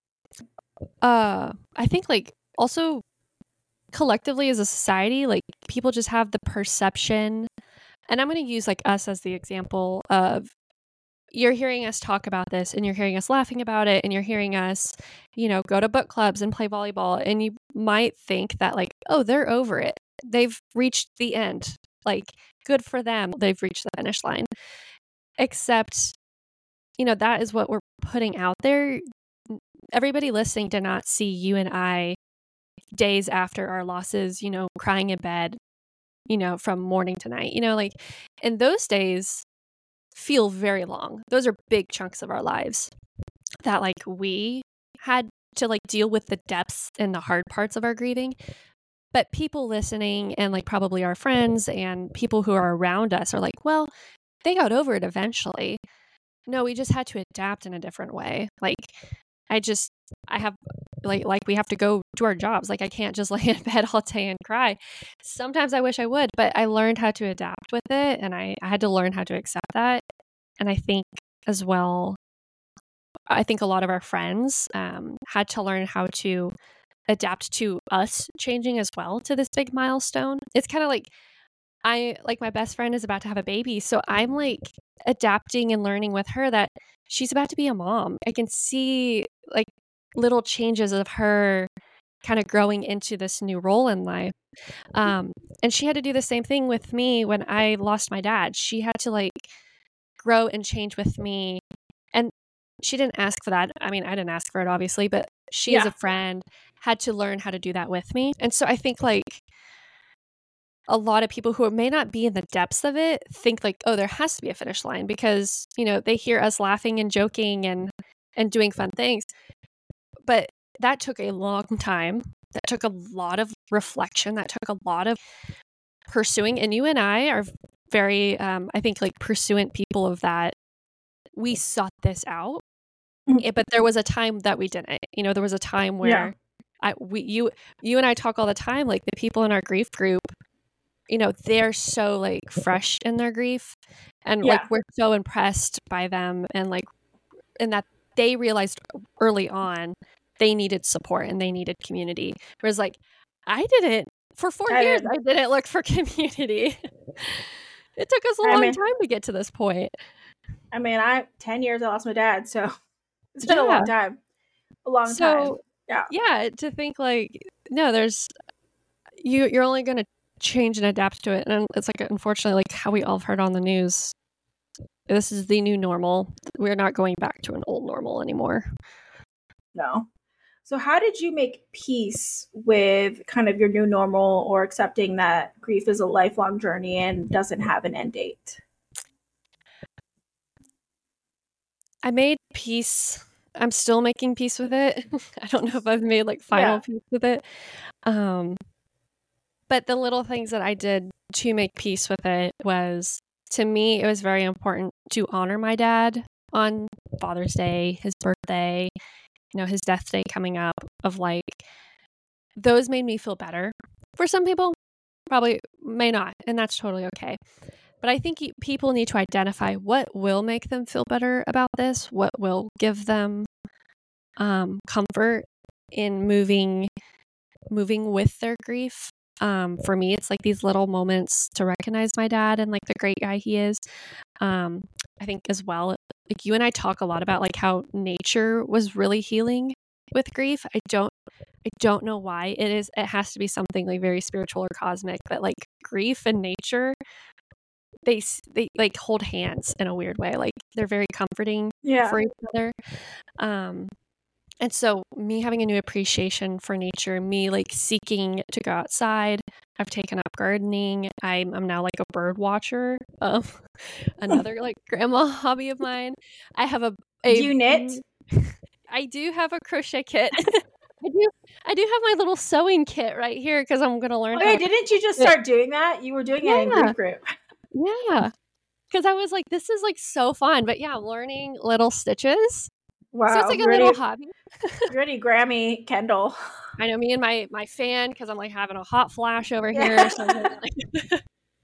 Uh, I think like also collectively as a society, like people just have the perception, and I'm going to use like us as the example of, you're hearing us talk about this and you're hearing us laughing about it and you're hearing us, you know, go to book clubs and play volleyball, and you might think that like, oh, they're over it. They've reached the end. Like, good for them. They've reached the finish line. Except, you know, that is what we're putting out there. Everybody listening did not see you and I days after our losses, you know, crying in bed, you know, from morning to night, you know, like, and those days feel very long. Those are big chunks of our lives that like we had to like deal with the depths and the hard parts of our grieving. But people listening and like probably our friends and people who are around us are like, well, they got over it eventually. No, we just had to adapt in a different way. Like, I just, I have like like we have to go do our jobs. Like I can't just lay in bed all day and cry. Sometimes I wish I would, but I learned how to adapt with it, and I, I had to learn how to accept that. And I think as well, I think a lot of our friends um, had to learn how to adapt to us changing as well to this big milestone. It's kind of like I like my best friend is about to have a baby, so I'm like adapting and learning with her that she's about to be a mom. I can see like little changes of her kind of growing into this new role in life. Um, and she had to do the same thing with me when I lost my dad. She had to like grow and change with me. And she didn't ask for that. I mean, I didn't ask for it, obviously, but she, Yeah. as a friend, had to learn how to do that with me. And so I think like a lot of people who may not be in the depths of it think like, oh, there has to be a finish line because, you know, they hear us laughing and joking and and doing fun things. But that took a long time. That took a lot of reflection. That took a lot of pursuing. And you and I are very, um, I think, like pursuant people of that. We sought this out, Mhm. but there was a time that we didn't. You know, there was a time where Yeah. I, we, you, you and I talk all the time. Like the people in our grief group, you know, they're so like fresh in their grief, and Yeah. like we're so impressed by them, and like, and that they realized early on they needed support and they needed community. Whereas like I didn't for four I years. didn't. I didn't look for community. It took us a I long mean, time to get to this point. I mean, I ten years I lost my dad, so it's been a Yeah. long time. A long time. So Yeah. yeah, to think like no, there's you. You're only going to change and adapt to it, and it's like unfortunately like how we all have heard on the news. This is the new normal. We're not going back to an old normal anymore. No. So how did you make peace with kind of your new normal or accepting that grief is a lifelong journey and doesn't have an end date? I made peace. I'm still making peace with it. I don't know if I've made like final Yeah. peace with it. Um, but the little things that I did to make peace with it was, to me, it was very important to honor my dad on Father's Day, his birthday, you know, his death day coming up, of like, those made me feel better. For some people, probably may not, and that's totally okay. But I think people need to identify what will make them feel better about this, what will give them um, comfort in moving moving with their grief. Um, for me, it's like these little moments to recognize my dad and like the great guy he is. Um, I think as well, like you and I talk a lot about like how nature was really healing with grief. I don't I don't know why. It is it has to be something like very spiritual or cosmic, that like grief and nature, they they like hold hands in a weird way. Like they're very comforting Yeah. for each other. Um, and so me having a new appreciation for nature, me like seeking to go outside. I've taken up gardening. I'm I'm now like a bird watcher. Um, another like grandma hobby of mine. I have a, a Do you knit? I do have a crochet kit. I do I do have my little sewing kit right here because I'm gonna learn. Oh how yeah, to didn't you just start doing that? You were doing it in Yeah. grief group. Yeah. Because I was like, this is like so fun. But yeah, I'm learning little stitches. Wow. So it's like a you're little already, hobby. you're already Grammy Kendall. I know, me and my my fan, because I'm like having a hot flash over Yeah. here. So I'm like,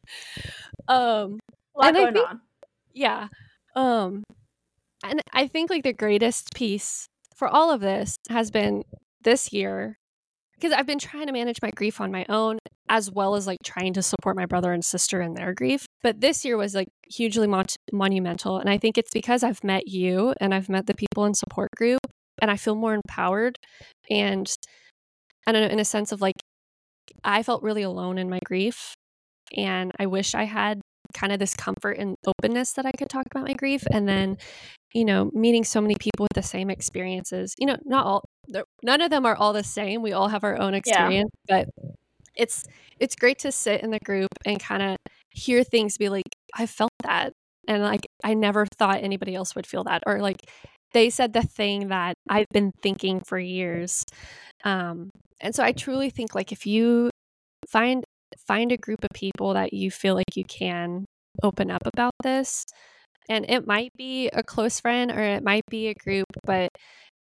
um, A lot and I going think, on. yeah, um, and I think like the greatest piece for all of this has been this year, because I've been trying to manage my grief on my own, as well as like trying to support my brother and sister in their grief. But this year was like hugely mon- monumental. And I think it's because I've met you and I've met the people in support group, and I feel more empowered. And I don't know, in a sense of like, I felt really alone in my grief. And I wish I had kind of this comfort and openness that I could talk about my grief. And then, you know, meeting so many people with the same experiences, you know, not all, none of them are all the same. We all have our own experience, yeah. But it's, it's great to sit in the group and kind of hear things be like, I felt that. And like, I never thought anybody else would feel that. Or like, they said the thing that I've been thinking for years. Um, and so I truly think like, if you find, find a group of people that you feel like you can open up about this, and it might be a close friend or it might be a group, but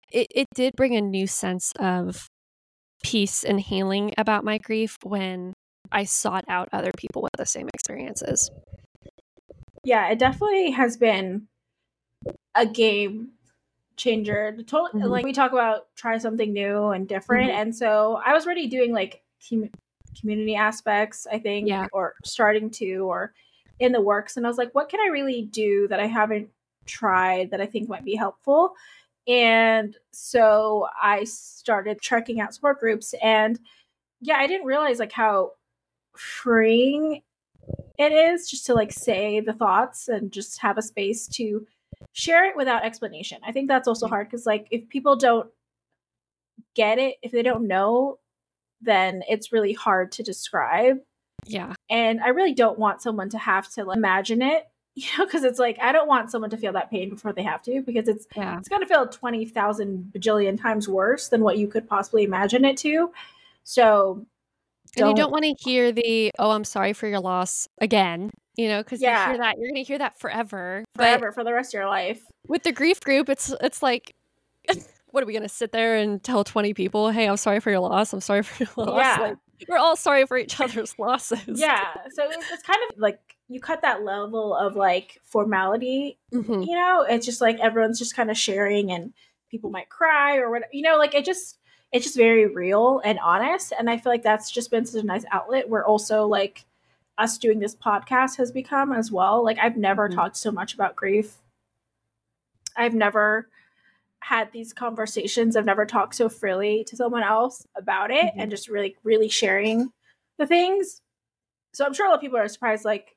it, it did bring a new sense of peace and healing about my grief when I sought out other people with the same experiences. Yeah, it definitely has been a game changer. The total, Mhm. like we talk about try something new and different. Mhm. And so I was already doing like com- community aspects, I think, Yeah. or starting to, or in the works. And I was like, what can I really do that I haven't tried that I think might be helpful? And so I started checking out support groups. And yeah, I didn't realize like how freeing it is just to like say the thoughts and just have a space to share it without explanation. I think that's also Yeah. hard because like if people don't get it, if they don't know, then it's really hard to describe. Yeah. And I really don't want someone to have to like, imagine it, you know, because it's like I don't want someone to feel that pain before they have to, because it's Yeah. it's going to feel twenty thousand bajillion times worse than what you could possibly imagine it to. So And you don't, don't want to hear the, oh, I'm sorry for your loss again, you know, because you yeah, hear that, you're going to hear that forever. But forever for the rest of your life. with the grief group, it's it's like, what are we going to sit there and tell twenty people, hey, I'm sorry for your loss. I'm sorry for your loss. Yeah. Like, we're all sorry for each other's losses. Yeah. So it's, it's kind of like you cut that level of like formality, Mhm. you know, it's just like everyone's just kind of sharing and people might cry or whatever, you know, like it just, it's just very real and honest. And I feel like that's just been such a nice outlet where also like us doing this podcast has become as well. Like I've never Mhm. talked so much about grief. I've never had these conversations. I've never talked so freely to someone else about it Mhm. and just really, really sharing the things. So I'm sure a lot of people are surprised, like,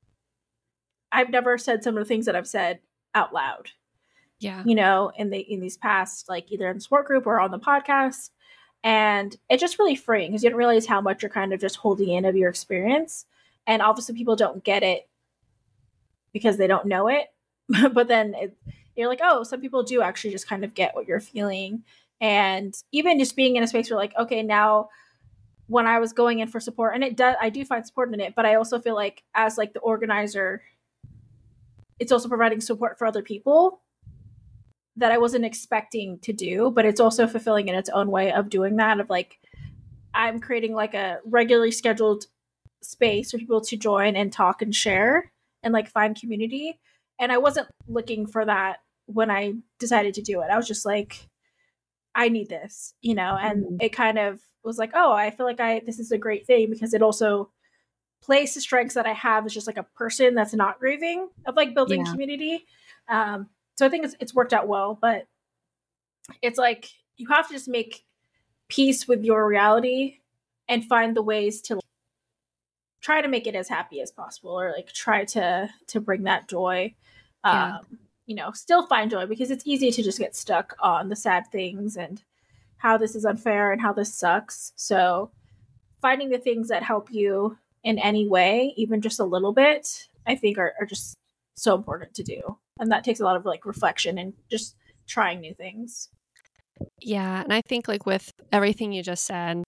I've never said some of the things that I've said out loud, Yeah. you know, in the in these past, like either in the support group or on the podcast. And it's just really freeing because you don't realize how much you're kind of just holding in of your experience. And obviously people don't get it because they don't know it. But then it, you're like, oh, some people do actually just kind of get what you're feeling. And even just being in a space where like, okay, now when I was going in for support, and it does, I do find support in it, but I also feel like as like the organizer, it's also providing support for other people that I wasn't expecting to do, but it's also fulfilling in its own way of doing that. Of like, I'm creating like a regularly scheduled space for people to join and talk and share and like find community. And I wasn't looking for that when I decided to do it. I was just like, I need this, you know, and Mhm. it kind of was like, oh, I feel like I, this is a great thing because it also plays the strengths that I have as just like a person that's not grieving of like building Yeah. community. Um, so I think it's, it's worked out well, but it's like you have to just make peace with your reality and find the ways to like, try to make it as happy as possible, or like try to to bring that joy. Yeah. Um, you know, still find joy because it's easy to just get stuck on the sad things and how this is unfair and how this sucks. So finding the things that help you in any way, even just a little bit, I think are, are just so important to do. And that takes a lot of like reflection and just trying new things. Yeah. And I think like with everything you just said,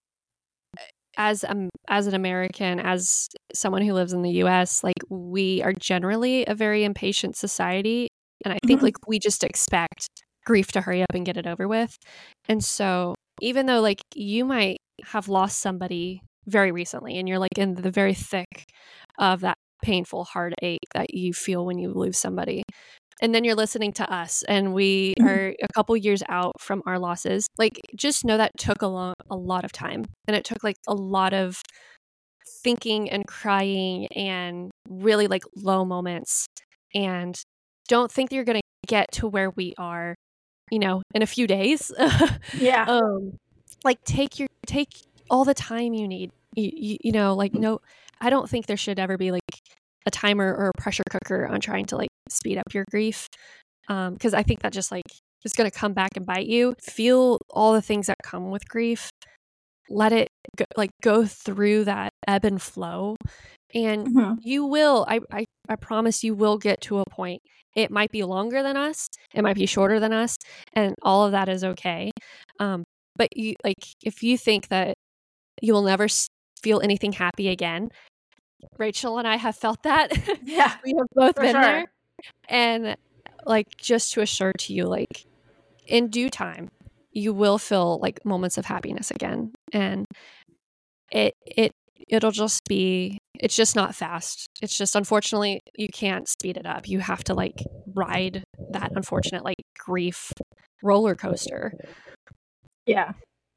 as um as an American, as someone who lives in the U S, like we are generally a very impatient society. And I think like we just expect grief to hurry up and get it over with. And so even though like you might have lost somebody very recently and you're like in the very thick of that painful heartache that you feel when you lose somebody, and then you're listening to us and we are a couple years out from our losses, like just know that took a, lo- a lot of time, and it took like a lot of thinking and crying and really like low moments. And don't think that you're going to get to where we are, you know, in a few days. Yeah. um like take your take all the time you need. You, you, you know, like no, I don't think there should ever be like a timer or a pressure cooker on trying to like speed up your grief, um because I think that just like is going to come back and bite you. Feel all the things that come with grief, let it go, like go through that ebb and flow, and Mm-hmm. you will, I, I I promise you will get to a point. It might be longer than us, it might be shorter than us, and all of that is okay. Um but you, like, if you think that you will never feel anything happy again, Rachel and I have felt that. Yeah. We have both For been sure. there. And like, just to assure to you, like, in due time, you will feel like moments of happiness again. And it, it, it'll just be, it's just not fast. It's just, unfortunately, you can't speed it up. You have to like ride that unfortunate like grief roller coaster. Yeah.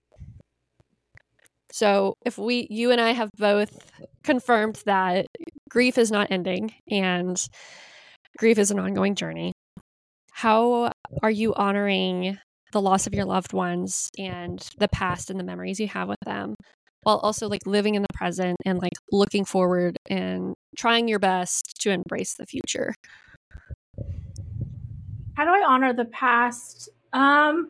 So if we, you and I have both confirmed that grief is not ending and grief is an ongoing journey, how are you honoring the loss of your loved ones and the past and the memories you have with them, while also like living in the present and like looking forward and trying your best to embrace the future? How do I honor the past? Um,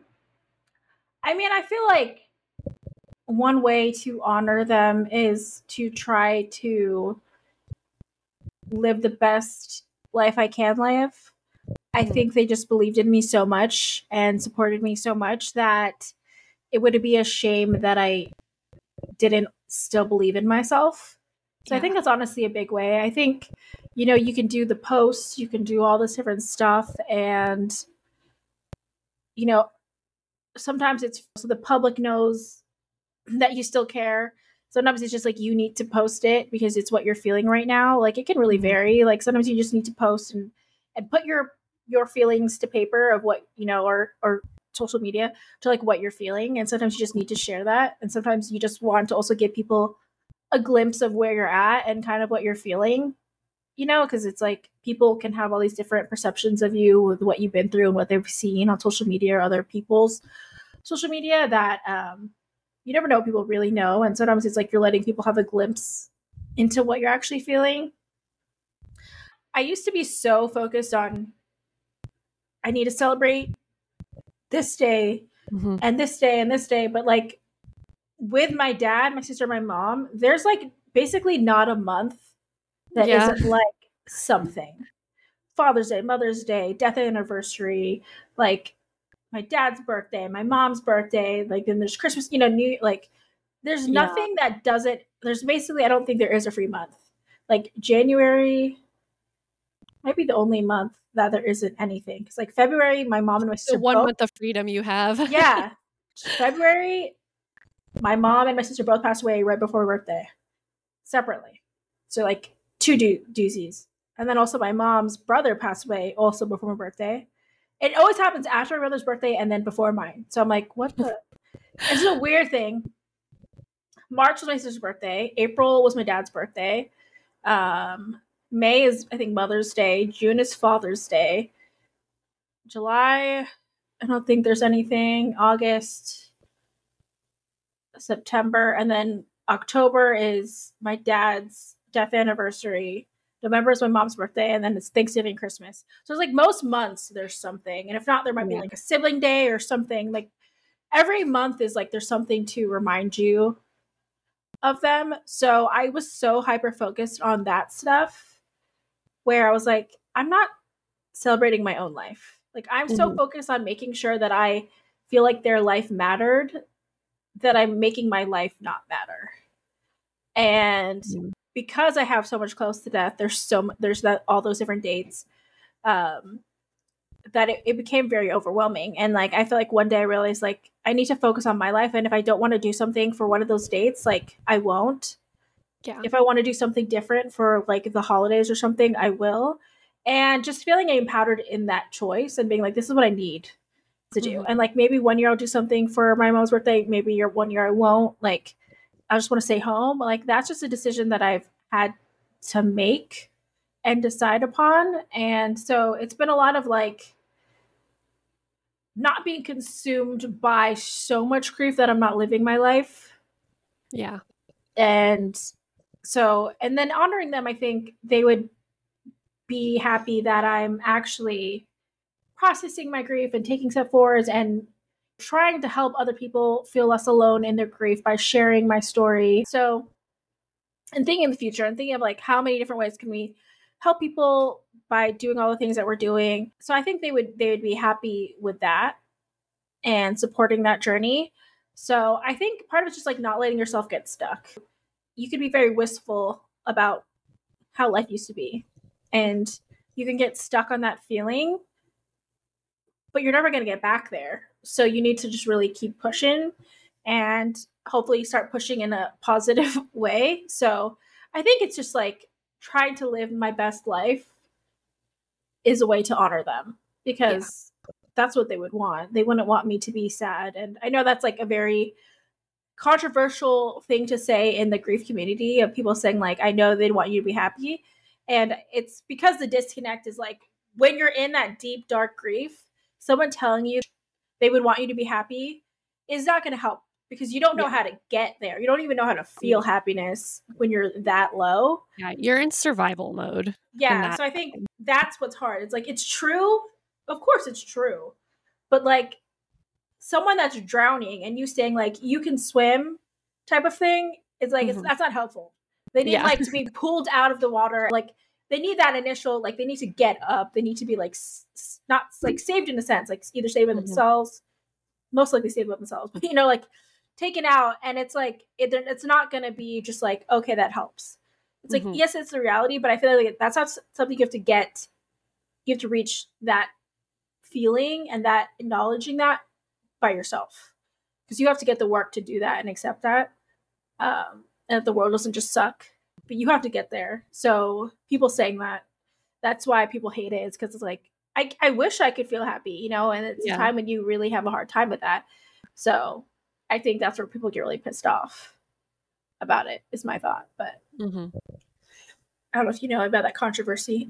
I mean, I feel like one way to honor them is to try to live the best life I can live. I think they just believed in me so much and supported me so much that it would be a shame that I didn't still believe in myself. So yeah. I think that's honestly a big way. I think, you know, you can do the posts, you can do all this different stuff, and, you know, sometimes it's so the public knows that you still care. Sometimes it's just like you need to post it because it's what you're feeling right now. Like it can really vary. Like sometimes you just need to post and and put your your feelings to paper of what, you know, or or social media to like what you're feeling. And sometimes you just need to share that. And sometimes you just want to also give people a glimpse of where you're at and kind of what you're feeling, you know, because it's like people can have all these different perceptions of you with what you've been through and what they've seen on social media or other people's social media that um you never know what people really know. And sometimes it's like you're letting people have a glimpse into what you're actually feeling. I used to be so focused on, I need to celebrate this day mm-hmm. and this day and this day. But like with my dad, my sister, my mom, there's like basically not a month that yeah. isn't like something. Father's Day, Mother's Day, death anniversary, like my dad's birthday, my mom's birthday, like then there's Christmas, you know, New like there's nothing yeah. that doesn't, there's basically, I don't think there is a free month. Like January might be the only month that there isn't anything. Because like February, my mom and my sister the one both, month of freedom you have. yeah. February, my mom and my sister both passed away right before my birthday, separately. So like two do- doozies. And then also my mom's brother passed away also before my birthday. It always happens after my brother's birthday and then before mine. So I'm like, what the? It's a weird thing. March was my sister's birthday. April was my dad's birthday. Um, May is, I think, Mother's Day. June is Father's Day. July, I don't think there's anything. August, September, and then October is my dad's death anniversary. November is my mom's birthday, and then it's Thanksgiving, Christmas. So it's like most months there's something. And if not, there might yeah. be like a sibling day or something. Like every month is like there's something to remind you of them. So I was so hyper focused on that stuff where I was like, I'm not celebrating my own life. Like I'm mm-hmm. so focused on making sure that I feel like their life mattered that I'm making my life not matter. And mm-hmm. because I have so much close to death, there's so there's that all those different dates um that it, it became very overwhelming. And like I feel like one day I realized like I need to focus on my life, and if I don't want to do something for one of those dates, like I won't. Yeah. If I want to do something different for like the holidays or something, I will. And just feeling empowered in that choice and being like, this is what I need to do. Mm-hmm. And like maybe one year I'll do something for my mom's birthday, maybe year one year I won't. Like I just want to stay home. Like that's just a decision that I've had to make and decide upon. And so it's been a lot of like not being consumed by so much grief that I'm not living my life. Yeah. And so, and then honoring them, I think they would be happy that I'm actually processing my grief and taking step forwards and trying to help other people feel less alone in their grief by sharing my story. So, and thinking in the future and thinking of like how many different ways can we help people by doing all the things that we're doing. So I think they would they would be happy with that and supporting that journey. So I think part of it's just like not letting yourself get stuck. You could be very wistful about how life used to be, and you can get stuck on that feeling. but you're never going to get back there. So you need to just really keep pushing and hopefully start pushing in a positive way. So I think it's just like trying to live my best life is a way to honor them, because yeah. that's what they would want. They wouldn't want me to be sad. And I know that's like a very controversial thing to say in the grief community, of people saying like, I know they'd want you to be happy. And it's because the disconnect is like, when you're in that deep, dark grief, someone telling you they would want you to be happy is not going to help, because you don't know yeah. how to get there. You don't even know how to feel happiness when you're that low. Yeah, you're in survival mode. Yeah, so I think that's what's hard. It's like, it's true. Of course it's true. But like, someone that's drowning and you saying like, you can swim type of thing, it's like, mm-hmm. it's, that's not helpful. They need yeah. like to be pulled out of the water. Like, they need that initial, like, they need to get up. They need to be like, s- not like saved in a sense, like either saved by mm-hmm. themselves, most likely saved by themselves, but you know, like taken out. And it's like, it, it's not going to be just like, okay, that helps. It's like, mm-hmm. yes, it's the reality, but I feel like that's not something you have to get. You have to reach that feeling and that acknowledging that by yourself, because you have to get the work to do that and accept that. Um, and if the world doesn't just suck, but you have to get there. So people saying that, that's why people hate it. It's because it's like, I, I wish I could feel happy, you know, and it's yeah. a time when you really have a hard time with that. So I think that's where people get really pissed off about it, is my thought. But mm-hmm. I don't know if you know about that controversy.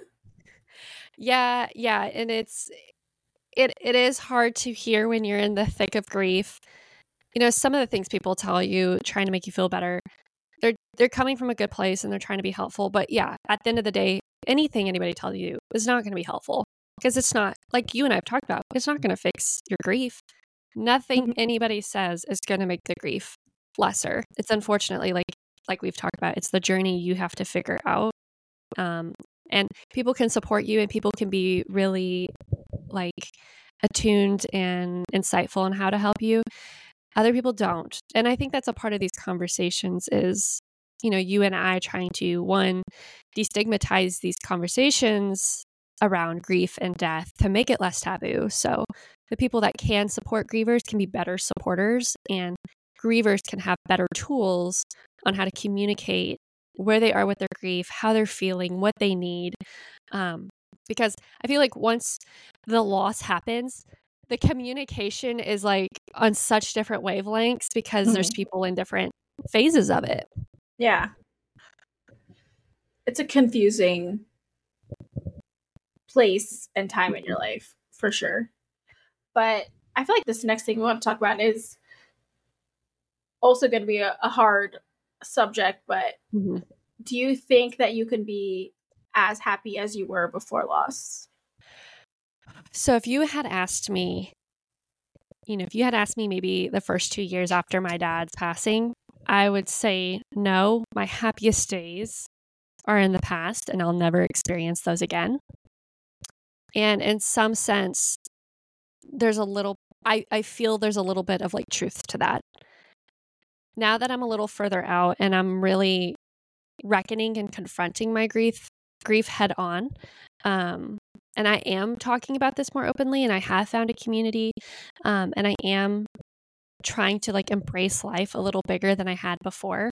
yeah, yeah. And it's, it it is hard to hear when you're in the thick of grief. You know, some of the things people tell you, trying to make you feel better, they're they're coming from a good place and they're trying to be helpful. But yeah, at the end of the day, anything anybody tells you is not going to be helpful, because it's not, like you and I have talked about, it's not going to fix your grief. Nothing mm-hmm. anybody says is going to make the grief lesser. It's unfortunately, like like we've talked about, it's the journey you have to figure out. Um, and people can support you, and people can be really like attuned and insightful on how to help you. Other people don't. And I think that's a part of these conversations is, you know, you and I trying to, one, destigmatize these conversations around grief and death to make it less taboo. So the people that can support grievers can be better supporters, and grievers can have better tools on how to communicate where they are with their grief, how they're feeling, what they need. Um, because I feel like once the loss happens, the communication is like on such different wavelengths, because mm-hmm. there's people in different phases of it. Yeah. It's a confusing place and time in your life, for sure. But I feel like this next thing we want to talk about is also going to be a, a hard subject, but mm-hmm. do you think that you can be as happy as you were before loss? So if you had asked me, you know, if you had asked me maybe the first two years after my dad's passing, I would say no, my happiest days are in the past and I'll never experience those again. And in some sense, there's a little, I, I feel there's a little bit of like truth to that. Now that I'm a little further out and I'm really reckoning and confronting my grief, grief head on, um, and I am talking about this more openly, and I have found a community, um, and I am trying to like embrace life a little bigger than I had before.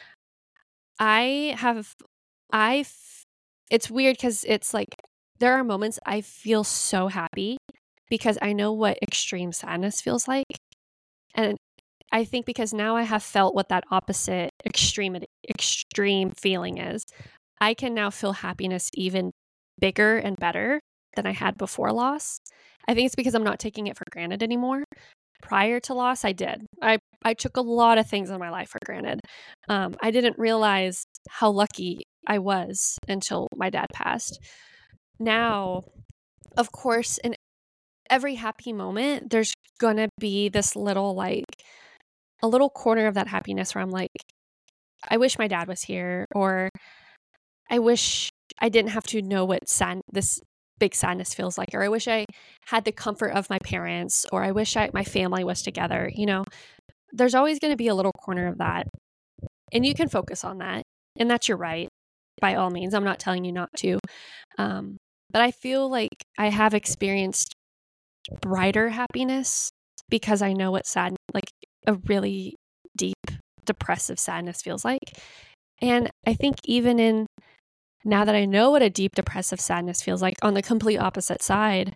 I have, I, it's weird because it's like, there are moments I feel so happy because I know what extreme sadness feels like. And I think because now I have felt what that opposite extreme, extreme feeling is, I can now feel happiness even bigger and better than I had before loss. I think it's because I'm not taking it for granted anymore. Prior to loss, I did. I, I took a lot of things in my life for granted. Um, I didn't realize how lucky I was until my dad passed. Now, of course, in every happy moment, there's going to be this little, like, a little corner of that happiness where I'm like, I wish my dad was here, or I wish I didn't have to know what sad, this big sadness feels like, or I wish I had the comfort of my parents, or I wish I, my family was together. You know, there's always going to be a little corner of that, and you can focus on that, and that's your right, by all means. I'm not telling you not to, um, but I feel like I have experienced brighter happiness because I know what sad, like a really deep depressive sadness feels like. And I think even in now that I know what a deep depressive sadness feels like on the complete opposite side,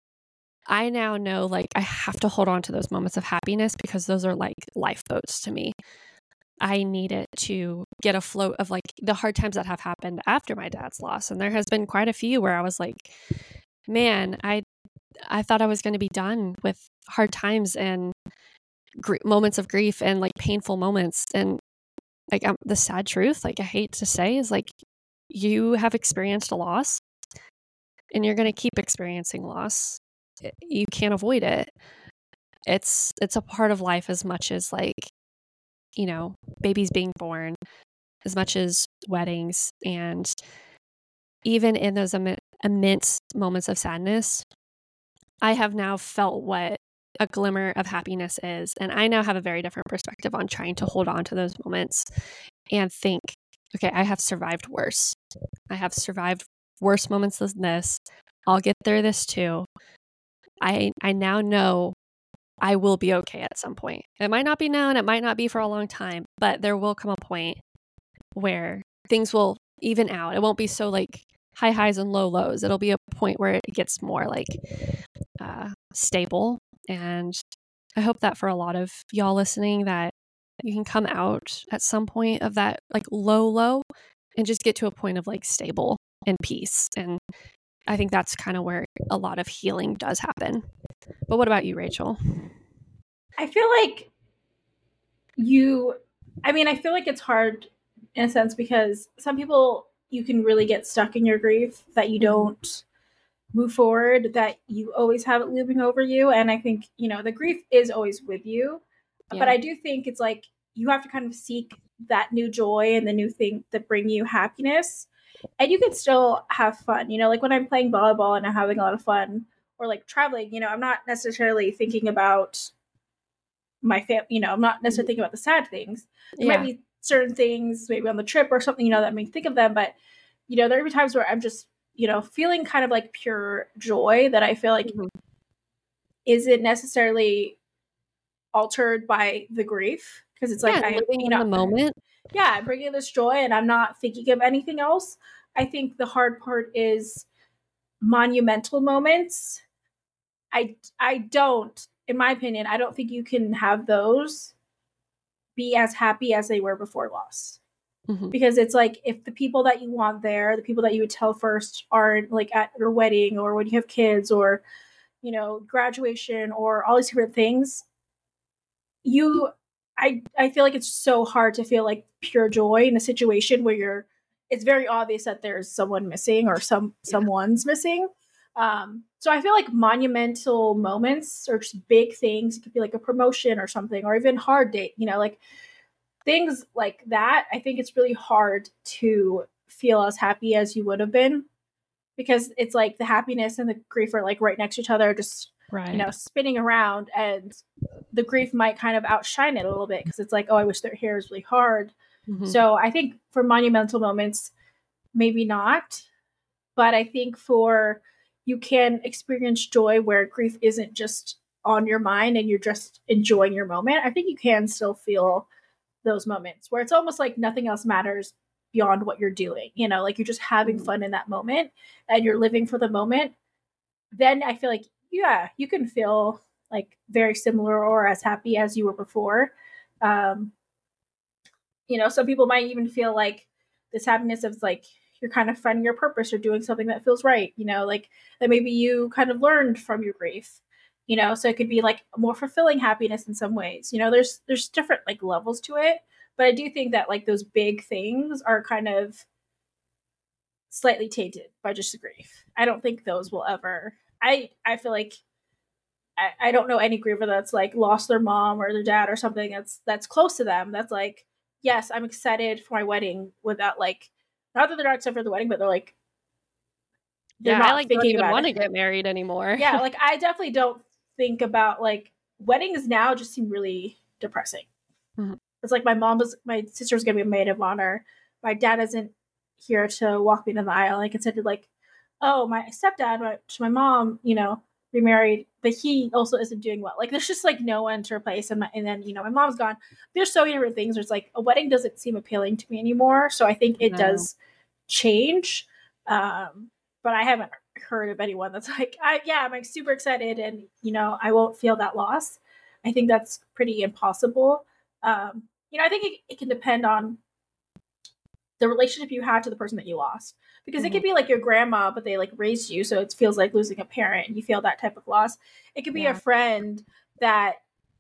I now know like I have to hold on to those moments of happiness because those are like lifeboats to me. I need it to get a float of like the hard times that have happened after my dad's loss. And there has been quite a few where I was like, man, I I thought I was going to be done with hard times and gr- moments of grief and like painful moments. And like um, the sad truth, like I hate to say, is like you have experienced a loss and you're going to keep experiencing loss. You can't avoid it. It's it's a part of life as much as like, you know, babies being born, as much as weddings. And even in those Im- immense moments of sadness, I have now felt what a glimmer of happiness is. And I now have a very different perspective on trying to hold on to those moments and think, okay, I have survived worse. I have survived worse moments than this. I'll get through this too. I I now know I will be okay at some point. It might not be now and it might not be for a long time, but there will come a point where things will even out. It won't be so like high highs and low lows. It'll be a point where it gets more like uh, stable. And I hope that for a lot of y'all listening that you can come out at some point of that like low low and just get to a point of like stable and peace. And I think that's kind of where a lot of healing does happen. But what about you, Rachel? I feel like you, I mean, I feel like it's hard in a sense because some people you can really get stuck in your grief that you don't mm-hmm. move forward, that you always have it looming over you. And I think, you know, the grief is always with you. Yeah. But I do think it's like you have to kind of seek that new joy and the new thing that bring you happiness. And you can still have fun, you know, like when I'm playing volleyball and I'm having a lot of fun, or like traveling, you know, I'm not necessarily thinking about my family, you know, I'm not necessarily thinking about the sad things. There yeah. might be certain things, maybe on the trip or something, you know, that make me think of them. But, you know, there are times where I'm just, you know, feeling kind of like pure joy that I feel like mm-hmm. isn't necessarily altered by the grief. Because it's yeah, like, I, living you know, in the moment. Yeah, I'm bringing this joy and I'm not thinking of anything else. I think the hard part is monumental moments. I, I don't, in my opinion, I don't think you can have those be as happy as they were before loss. Mm-hmm. Because it's like, if the people that you want there, the people that you would tell first aren't like at your wedding or when you have kids or, you know, graduation or all these different things, you, I, I feel like it's so hard to feel like pure joy in a situation where you're, it's very obvious that there's someone missing or some, yeah. someone's missing. Um, so I feel like monumental moments or just big things, it could be like a promotion or something, or even hard date, you know, like things like that. I think it's really hard to feel as happy as you would have been because it's like the happiness and the grief are like right next to each other, just, right. you know, spinning around, and the grief might kind of outshine it a little bit because it's like, oh, I wish their hair is really hard. Mm-hmm. So I think for monumental moments, maybe not, but I think for you can experience joy where grief isn't just on your mind and you're just enjoying your moment. I think you can still feel those moments where it's almost like nothing else matters beyond what you're doing, you know, like you're just having mm-hmm. fun in that moment and you're living for the moment. Then I feel like, yeah, you can feel like very similar or as happy as you were before. Um, you know, some people might even feel like this happiness of like, you're kind of finding your purpose or doing something that feels right, you know, like that maybe you kind of learned from your grief, you know, so it could be like a more fulfilling happiness in some ways, you know, there's, there's different like levels to it, but I do think that like those big things are kind of slightly tainted by just the grief. I don't think those will ever, I, I feel like I, I don't know any griever that's like lost their mom or their dad or something that's, that's close to them. That's like, yes, I'm excited for my wedding without like, not that they're not excited for the wedding, but they're like, they're yeah, not I like thinking don't even want to get married anymore. Yeah, like I definitely don't think about like weddings now just seem really depressing. Mm-hmm. It's like my mom was, my sister's gonna be a maid of honor. My dad isn't here to walk me down the aisle. I considered like, oh, my stepdad, my, my mom, you know, remarried, but he also isn't doing well. Like there's just like no one to replace him. And then, you know, my mom's gone. There's so many different things. There's like a wedding doesn't seem appealing to me anymore. So I think it No. does change. Um, but I haven't heard of anyone that's like, I, yeah, I'm like super excited and, you know, I won't feel that loss. I think that's pretty impossible. Um, you know, I think it, it can depend on the relationship you had to the person that you lost. Because mm-hmm. it could be like your grandma, but they like raised you. So it feels like losing a parent and you feel that type of loss. It could be yeah. a friend that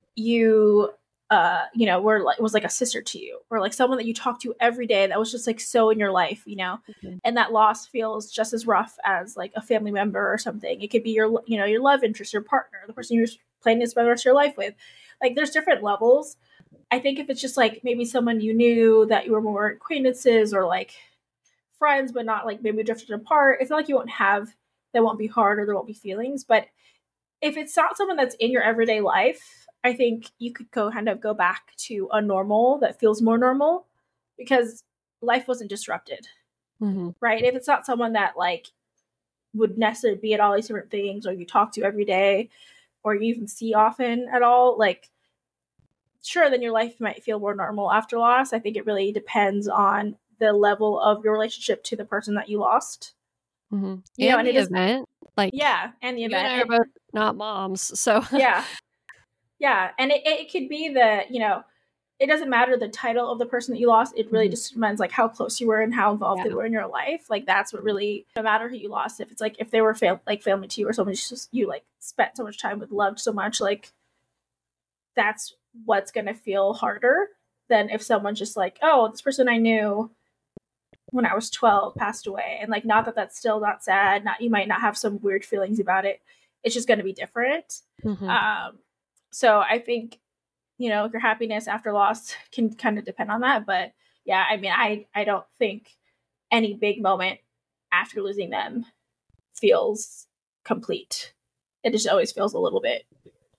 you, uh, you know, were like, was like a sister to you, or like someone that you talk to every day that was just like so in your life, you know, mm-hmm. and that loss feels just as rough as like a family member or something. It could be your, you know, your love interest, your partner, the person you're planning to spend the rest of your life with. Like there's different levels. I think if it's just like maybe someone you knew that you were more acquaintances or like friends, but not like maybe drifted apart, it's not like you won't have, that won't be hard or there won't be feelings. But if it's not someone that's in your everyday life, I think you could go kind of go back to a normal that feels more normal because life wasn't disrupted, mm-hmm. right? If it's not someone that like would necessarily be at all these different things or you talk to every day or you even see often at all, like sure, then your life might feel more normal after loss. I think it really depends on the level of your relationship to the person that you lost. Mm-hmm. You and know, and the it event, is, like yeah, and the you event. And I are both not moms, so yeah, yeah, and it, it could be that, you know, it doesn't matter the title of the person that you lost. It really mm-hmm. just depends like how close you were and how involved yeah. they were in your life. Like that's what really, no matter who you lost. If it's like if they were fam- like family to you or someone just you like spent so much time with, loved so much, like that's what's going to feel harder than if someone's just like, oh, this person I knew when I was twelve passed away. And like, not that that's still not sad. Not, you might not have some weird feelings about it. It's just going to be different. Mm-hmm. Um, so I think, you know, your happiness after loss can kind of depend on that. But yeah, I mean, I, I don't think any big moment after losing them feels complete. It just always feels a little bit.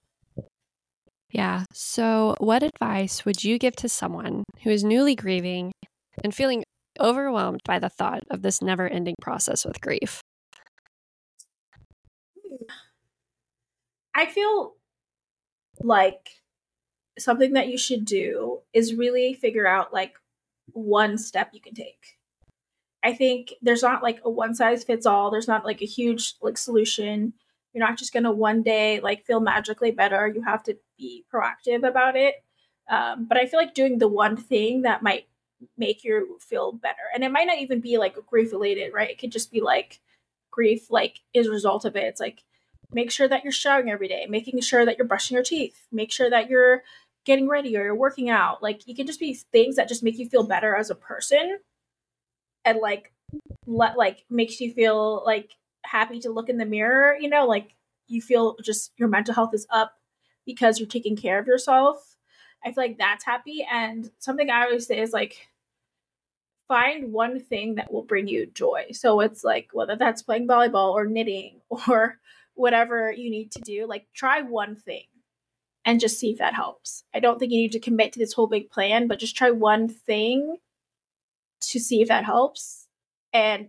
Yeah. So what advice would you give to someone who is newly grieving and feeling overwhelmed by the thought of this never-ending process with grief? I feel like something that you should do is really figure out like one step you can take. I think there's not like a one size fits all. There's not like a huge like solution. You're not just going to one day like feel magically better. You have to be proactive about it. Um, but I feel like doing the one thing that might make you feel better. And it might not even be like grief related, right? It could just be like grief like is a result of it. It's like make sure that you're showering every day, making sure that you're brushing your teeth, make sure that you're getting ready or you're working out. Like it can just be things that just make you feel better as a person and like let like makes you feel like happy to look in the mirror, you know, like you feel just your mental health is up because you're taking care of yourself. I feel like that's happy. And something I always say is like find one thing that will bring you joy. So it's like whether that's playing volleyball or knitting or whatever you need to do, like try one thing and just see if that helps. I don't think you need to commit to this whole big plan, but just try one thing to see if that helps. And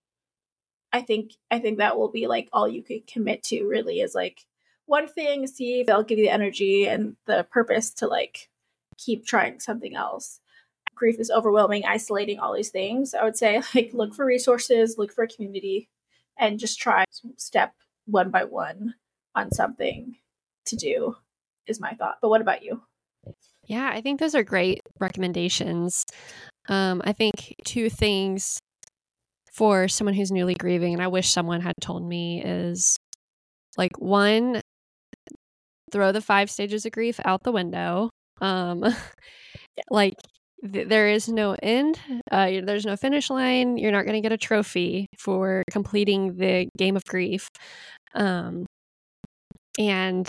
I think I think that will be like all you could commit to really is like one thing, see if they'll give you the energy and the purpose to like keep trying something else. Grief is overwhelming, isolating, all these things. I would say like look for resources, look for a community, and just try step one by one on something to do is my thought. But what about you? Yeah, I think those are great recommendations. Um, I think two things for someone who's newly grieving, and I wish someone had told me, is like one, throw the five stages of grief out the window. Um, yeah. Like th- there is no end. Uh, there's no finish line. You're not going to get a trophy for completing the game of grief. Um, and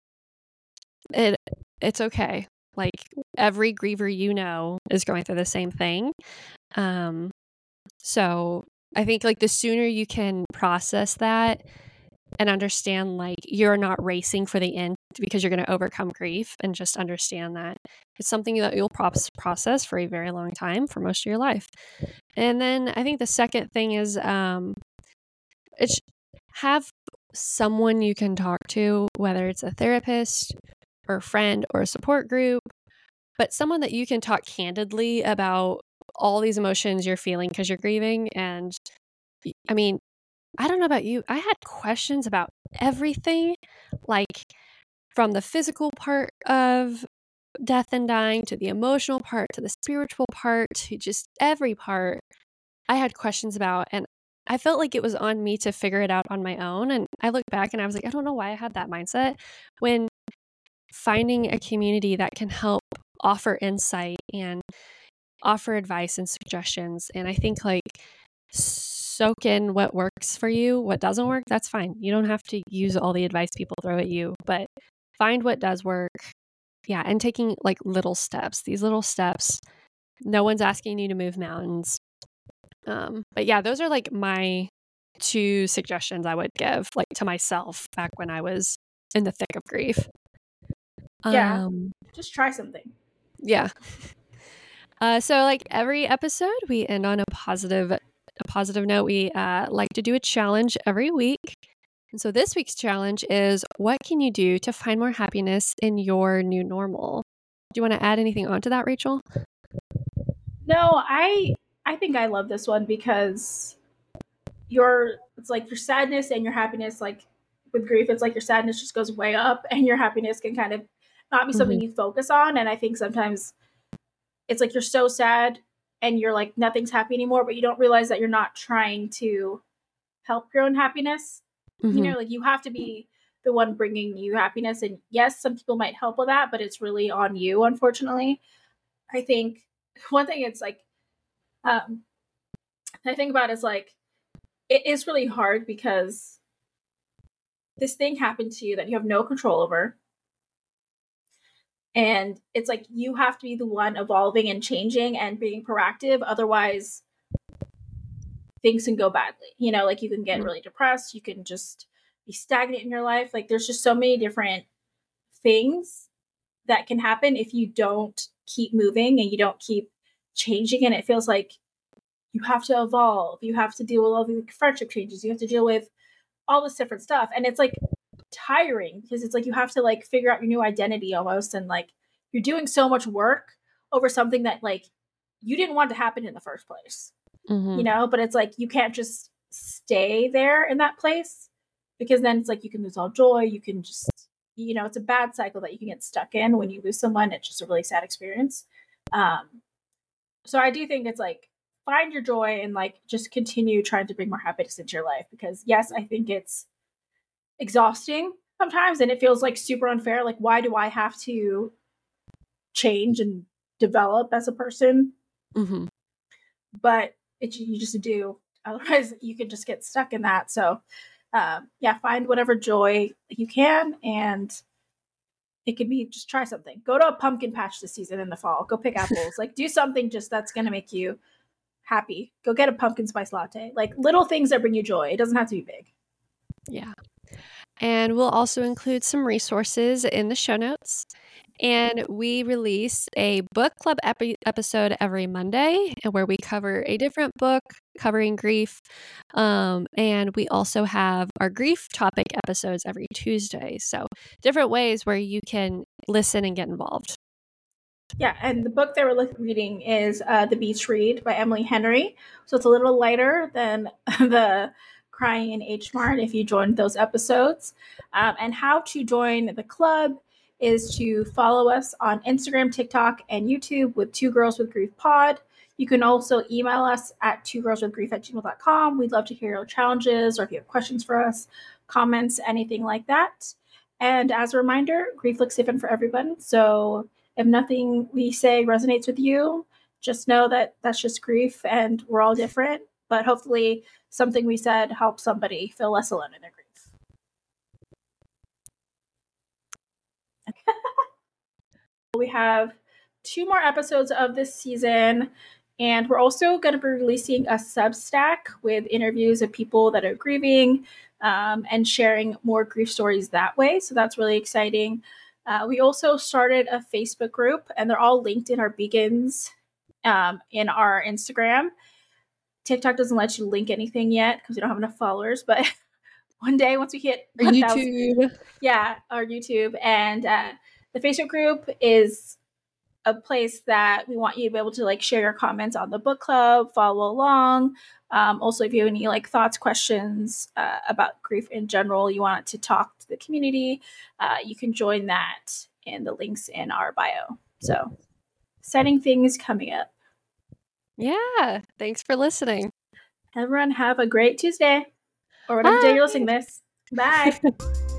it it's okay. Like every griever you know is going through the same thing. Um, so I think like the sooner you can process that and understand like you're not racing for the end because you're going to overcome grief, and just understand that it's something that you'll pro- process for a very long time, for most of your life. And then I think the second thing is um, it's have someone you can talk to, whether it's a therapist or a friend or a support group, but someone that you can talk candidly about all these emotions you're feeling because you're grieving. And I mean, I don't know about you. I had questions about everything, like from the physical part of death and dying to the emotional part to the spiritual part to just every part I had questions about. And I felt like it was on me to figure it out on my own. And I look back and I was like, I don't know why I had that mindset, when finding a community that can help offer insight and offer advice and suggestions. And I think like soak in what works for you. What doesn't work, that's fine. You don't have to use all the advice people throw at you, but find what does work. Yeah. And taking like little steps, these little steps, no one's asking you to move mountains. Um, but yeah, those are like my two suggestions I would give like to myself back when I was in the thick of grief. Yeah. Um, just try something. Yeah. Uh, so like every episode, we end on a positive, a positive note. We uh, like to do a challenge every week. And so this week's challenge is, what can you do to find more happiness in your new normal? Do you want to add anything onto that, Rachel? No, I I think I love this one because your it's like your sadness and your happiness, like with grief, it's like your sadness just goes way up and your happiness can kind of not be something mm-hmm. you focus on. And I think sometimes it's like you're so sad and you're like nothing's happy anymore, but you don't realize that you're not trying to help your own happiness. Mm-hmm. You know, like you have to be the one bringing you happiness. And yes, some people might help with that, but it's really on you, unfortunately. I think one thing it's like, um, I think about is like, it is really hard because this thing happened to you that you have no control over. And it's like, you have to be the one evolving and changing and being proactive. Otherwise, things can go badly. You know, like you can get really depressed. You can just be stagnant in your life. Like there's just so many different things that can happen if you don't keep moving and you don't keep changing. And it feels like you have to evolve. You have to deal with all the friendship changes. You have to deal with all this different stuff. And it's like tiring because it's like you have to like figure out your new identity almost. And like you're doing so much work over something that like you didn't want to happen in the first place. Mm-hmm. You know, but it's like you can't just stay there in that place because then it's like you can lose all joy. You can just, you know, it's a bad cycle that you can get stuck in when you lose someone. It's just a really sad experience. Um, so I do think it's like find your joy and like just continue trying to bring more happiness into your life because yes, I think it's exhausting sometimes and it feels like super unfair. Like, why do I have to change and develop as a person? Mm-hmm. But it, you just do. Otherwise, you can just get stuck in that. So, um, yeah, find whatever joy you can. And it could be just try something. Go to a pumpkin patch this season in the fall. Go pick apples. Like, do something just that's going to make you happy. Go get a pumpkin spice latte. Like, little things that bring you joy. It doesn't have to be big. Yeah. And we'll also include some resources in the show notes. And we release a book club epi- episode every Monday where we cover a different book covering grief. Um, and we also have our grief topic episodes every Tuesday. So different ways where you can listen and get involved. Yeah, and the book that we're reading is uh, The Beach Read by Emily Henry. So it's a little lighter than the Crying in H Mart if you joined those episodes. Um, and how to join the club is to follow us on Instagram, TikTok, and YouTube with Two Girls with Grief Pod. You can also email us at two girls with grief at gmail dot com. We'd love to hear your challenges or if you have questions for us, comments, anything like that. And as a reminder, grief looks different for everyone. So if nothing we say resonates with you, just know that that's just grief and we're all different. But hopefully something we said helps somebody feel less alone in their grief. We have two more episodes of this season, and we're also going to be releasing a Substack with interviews of people that are grieving um, and sharing more grief stories that way. So that's really exciting. Uh, we also started a Facebook group, and they're all linked in our beacons um, in our Instagram. TikTok doesn't let you link anything yet because we don't have enough followers, but one day once we hit Our one thousand. YouTube. Yeah, our YouTube. And uh, the Facebook group is a place that we want you to be able to like share your comments on the book club, follow along. Um, also, if you have any like thoughts, questions uh, about grief in general, you want to talk to the community, uh, you can join that in the links in our bio. So, exciting things coming up. Yeah. Thanks for listening. Everyone have a great Tuesday or whatever Bye. day you're listening to this. Bye.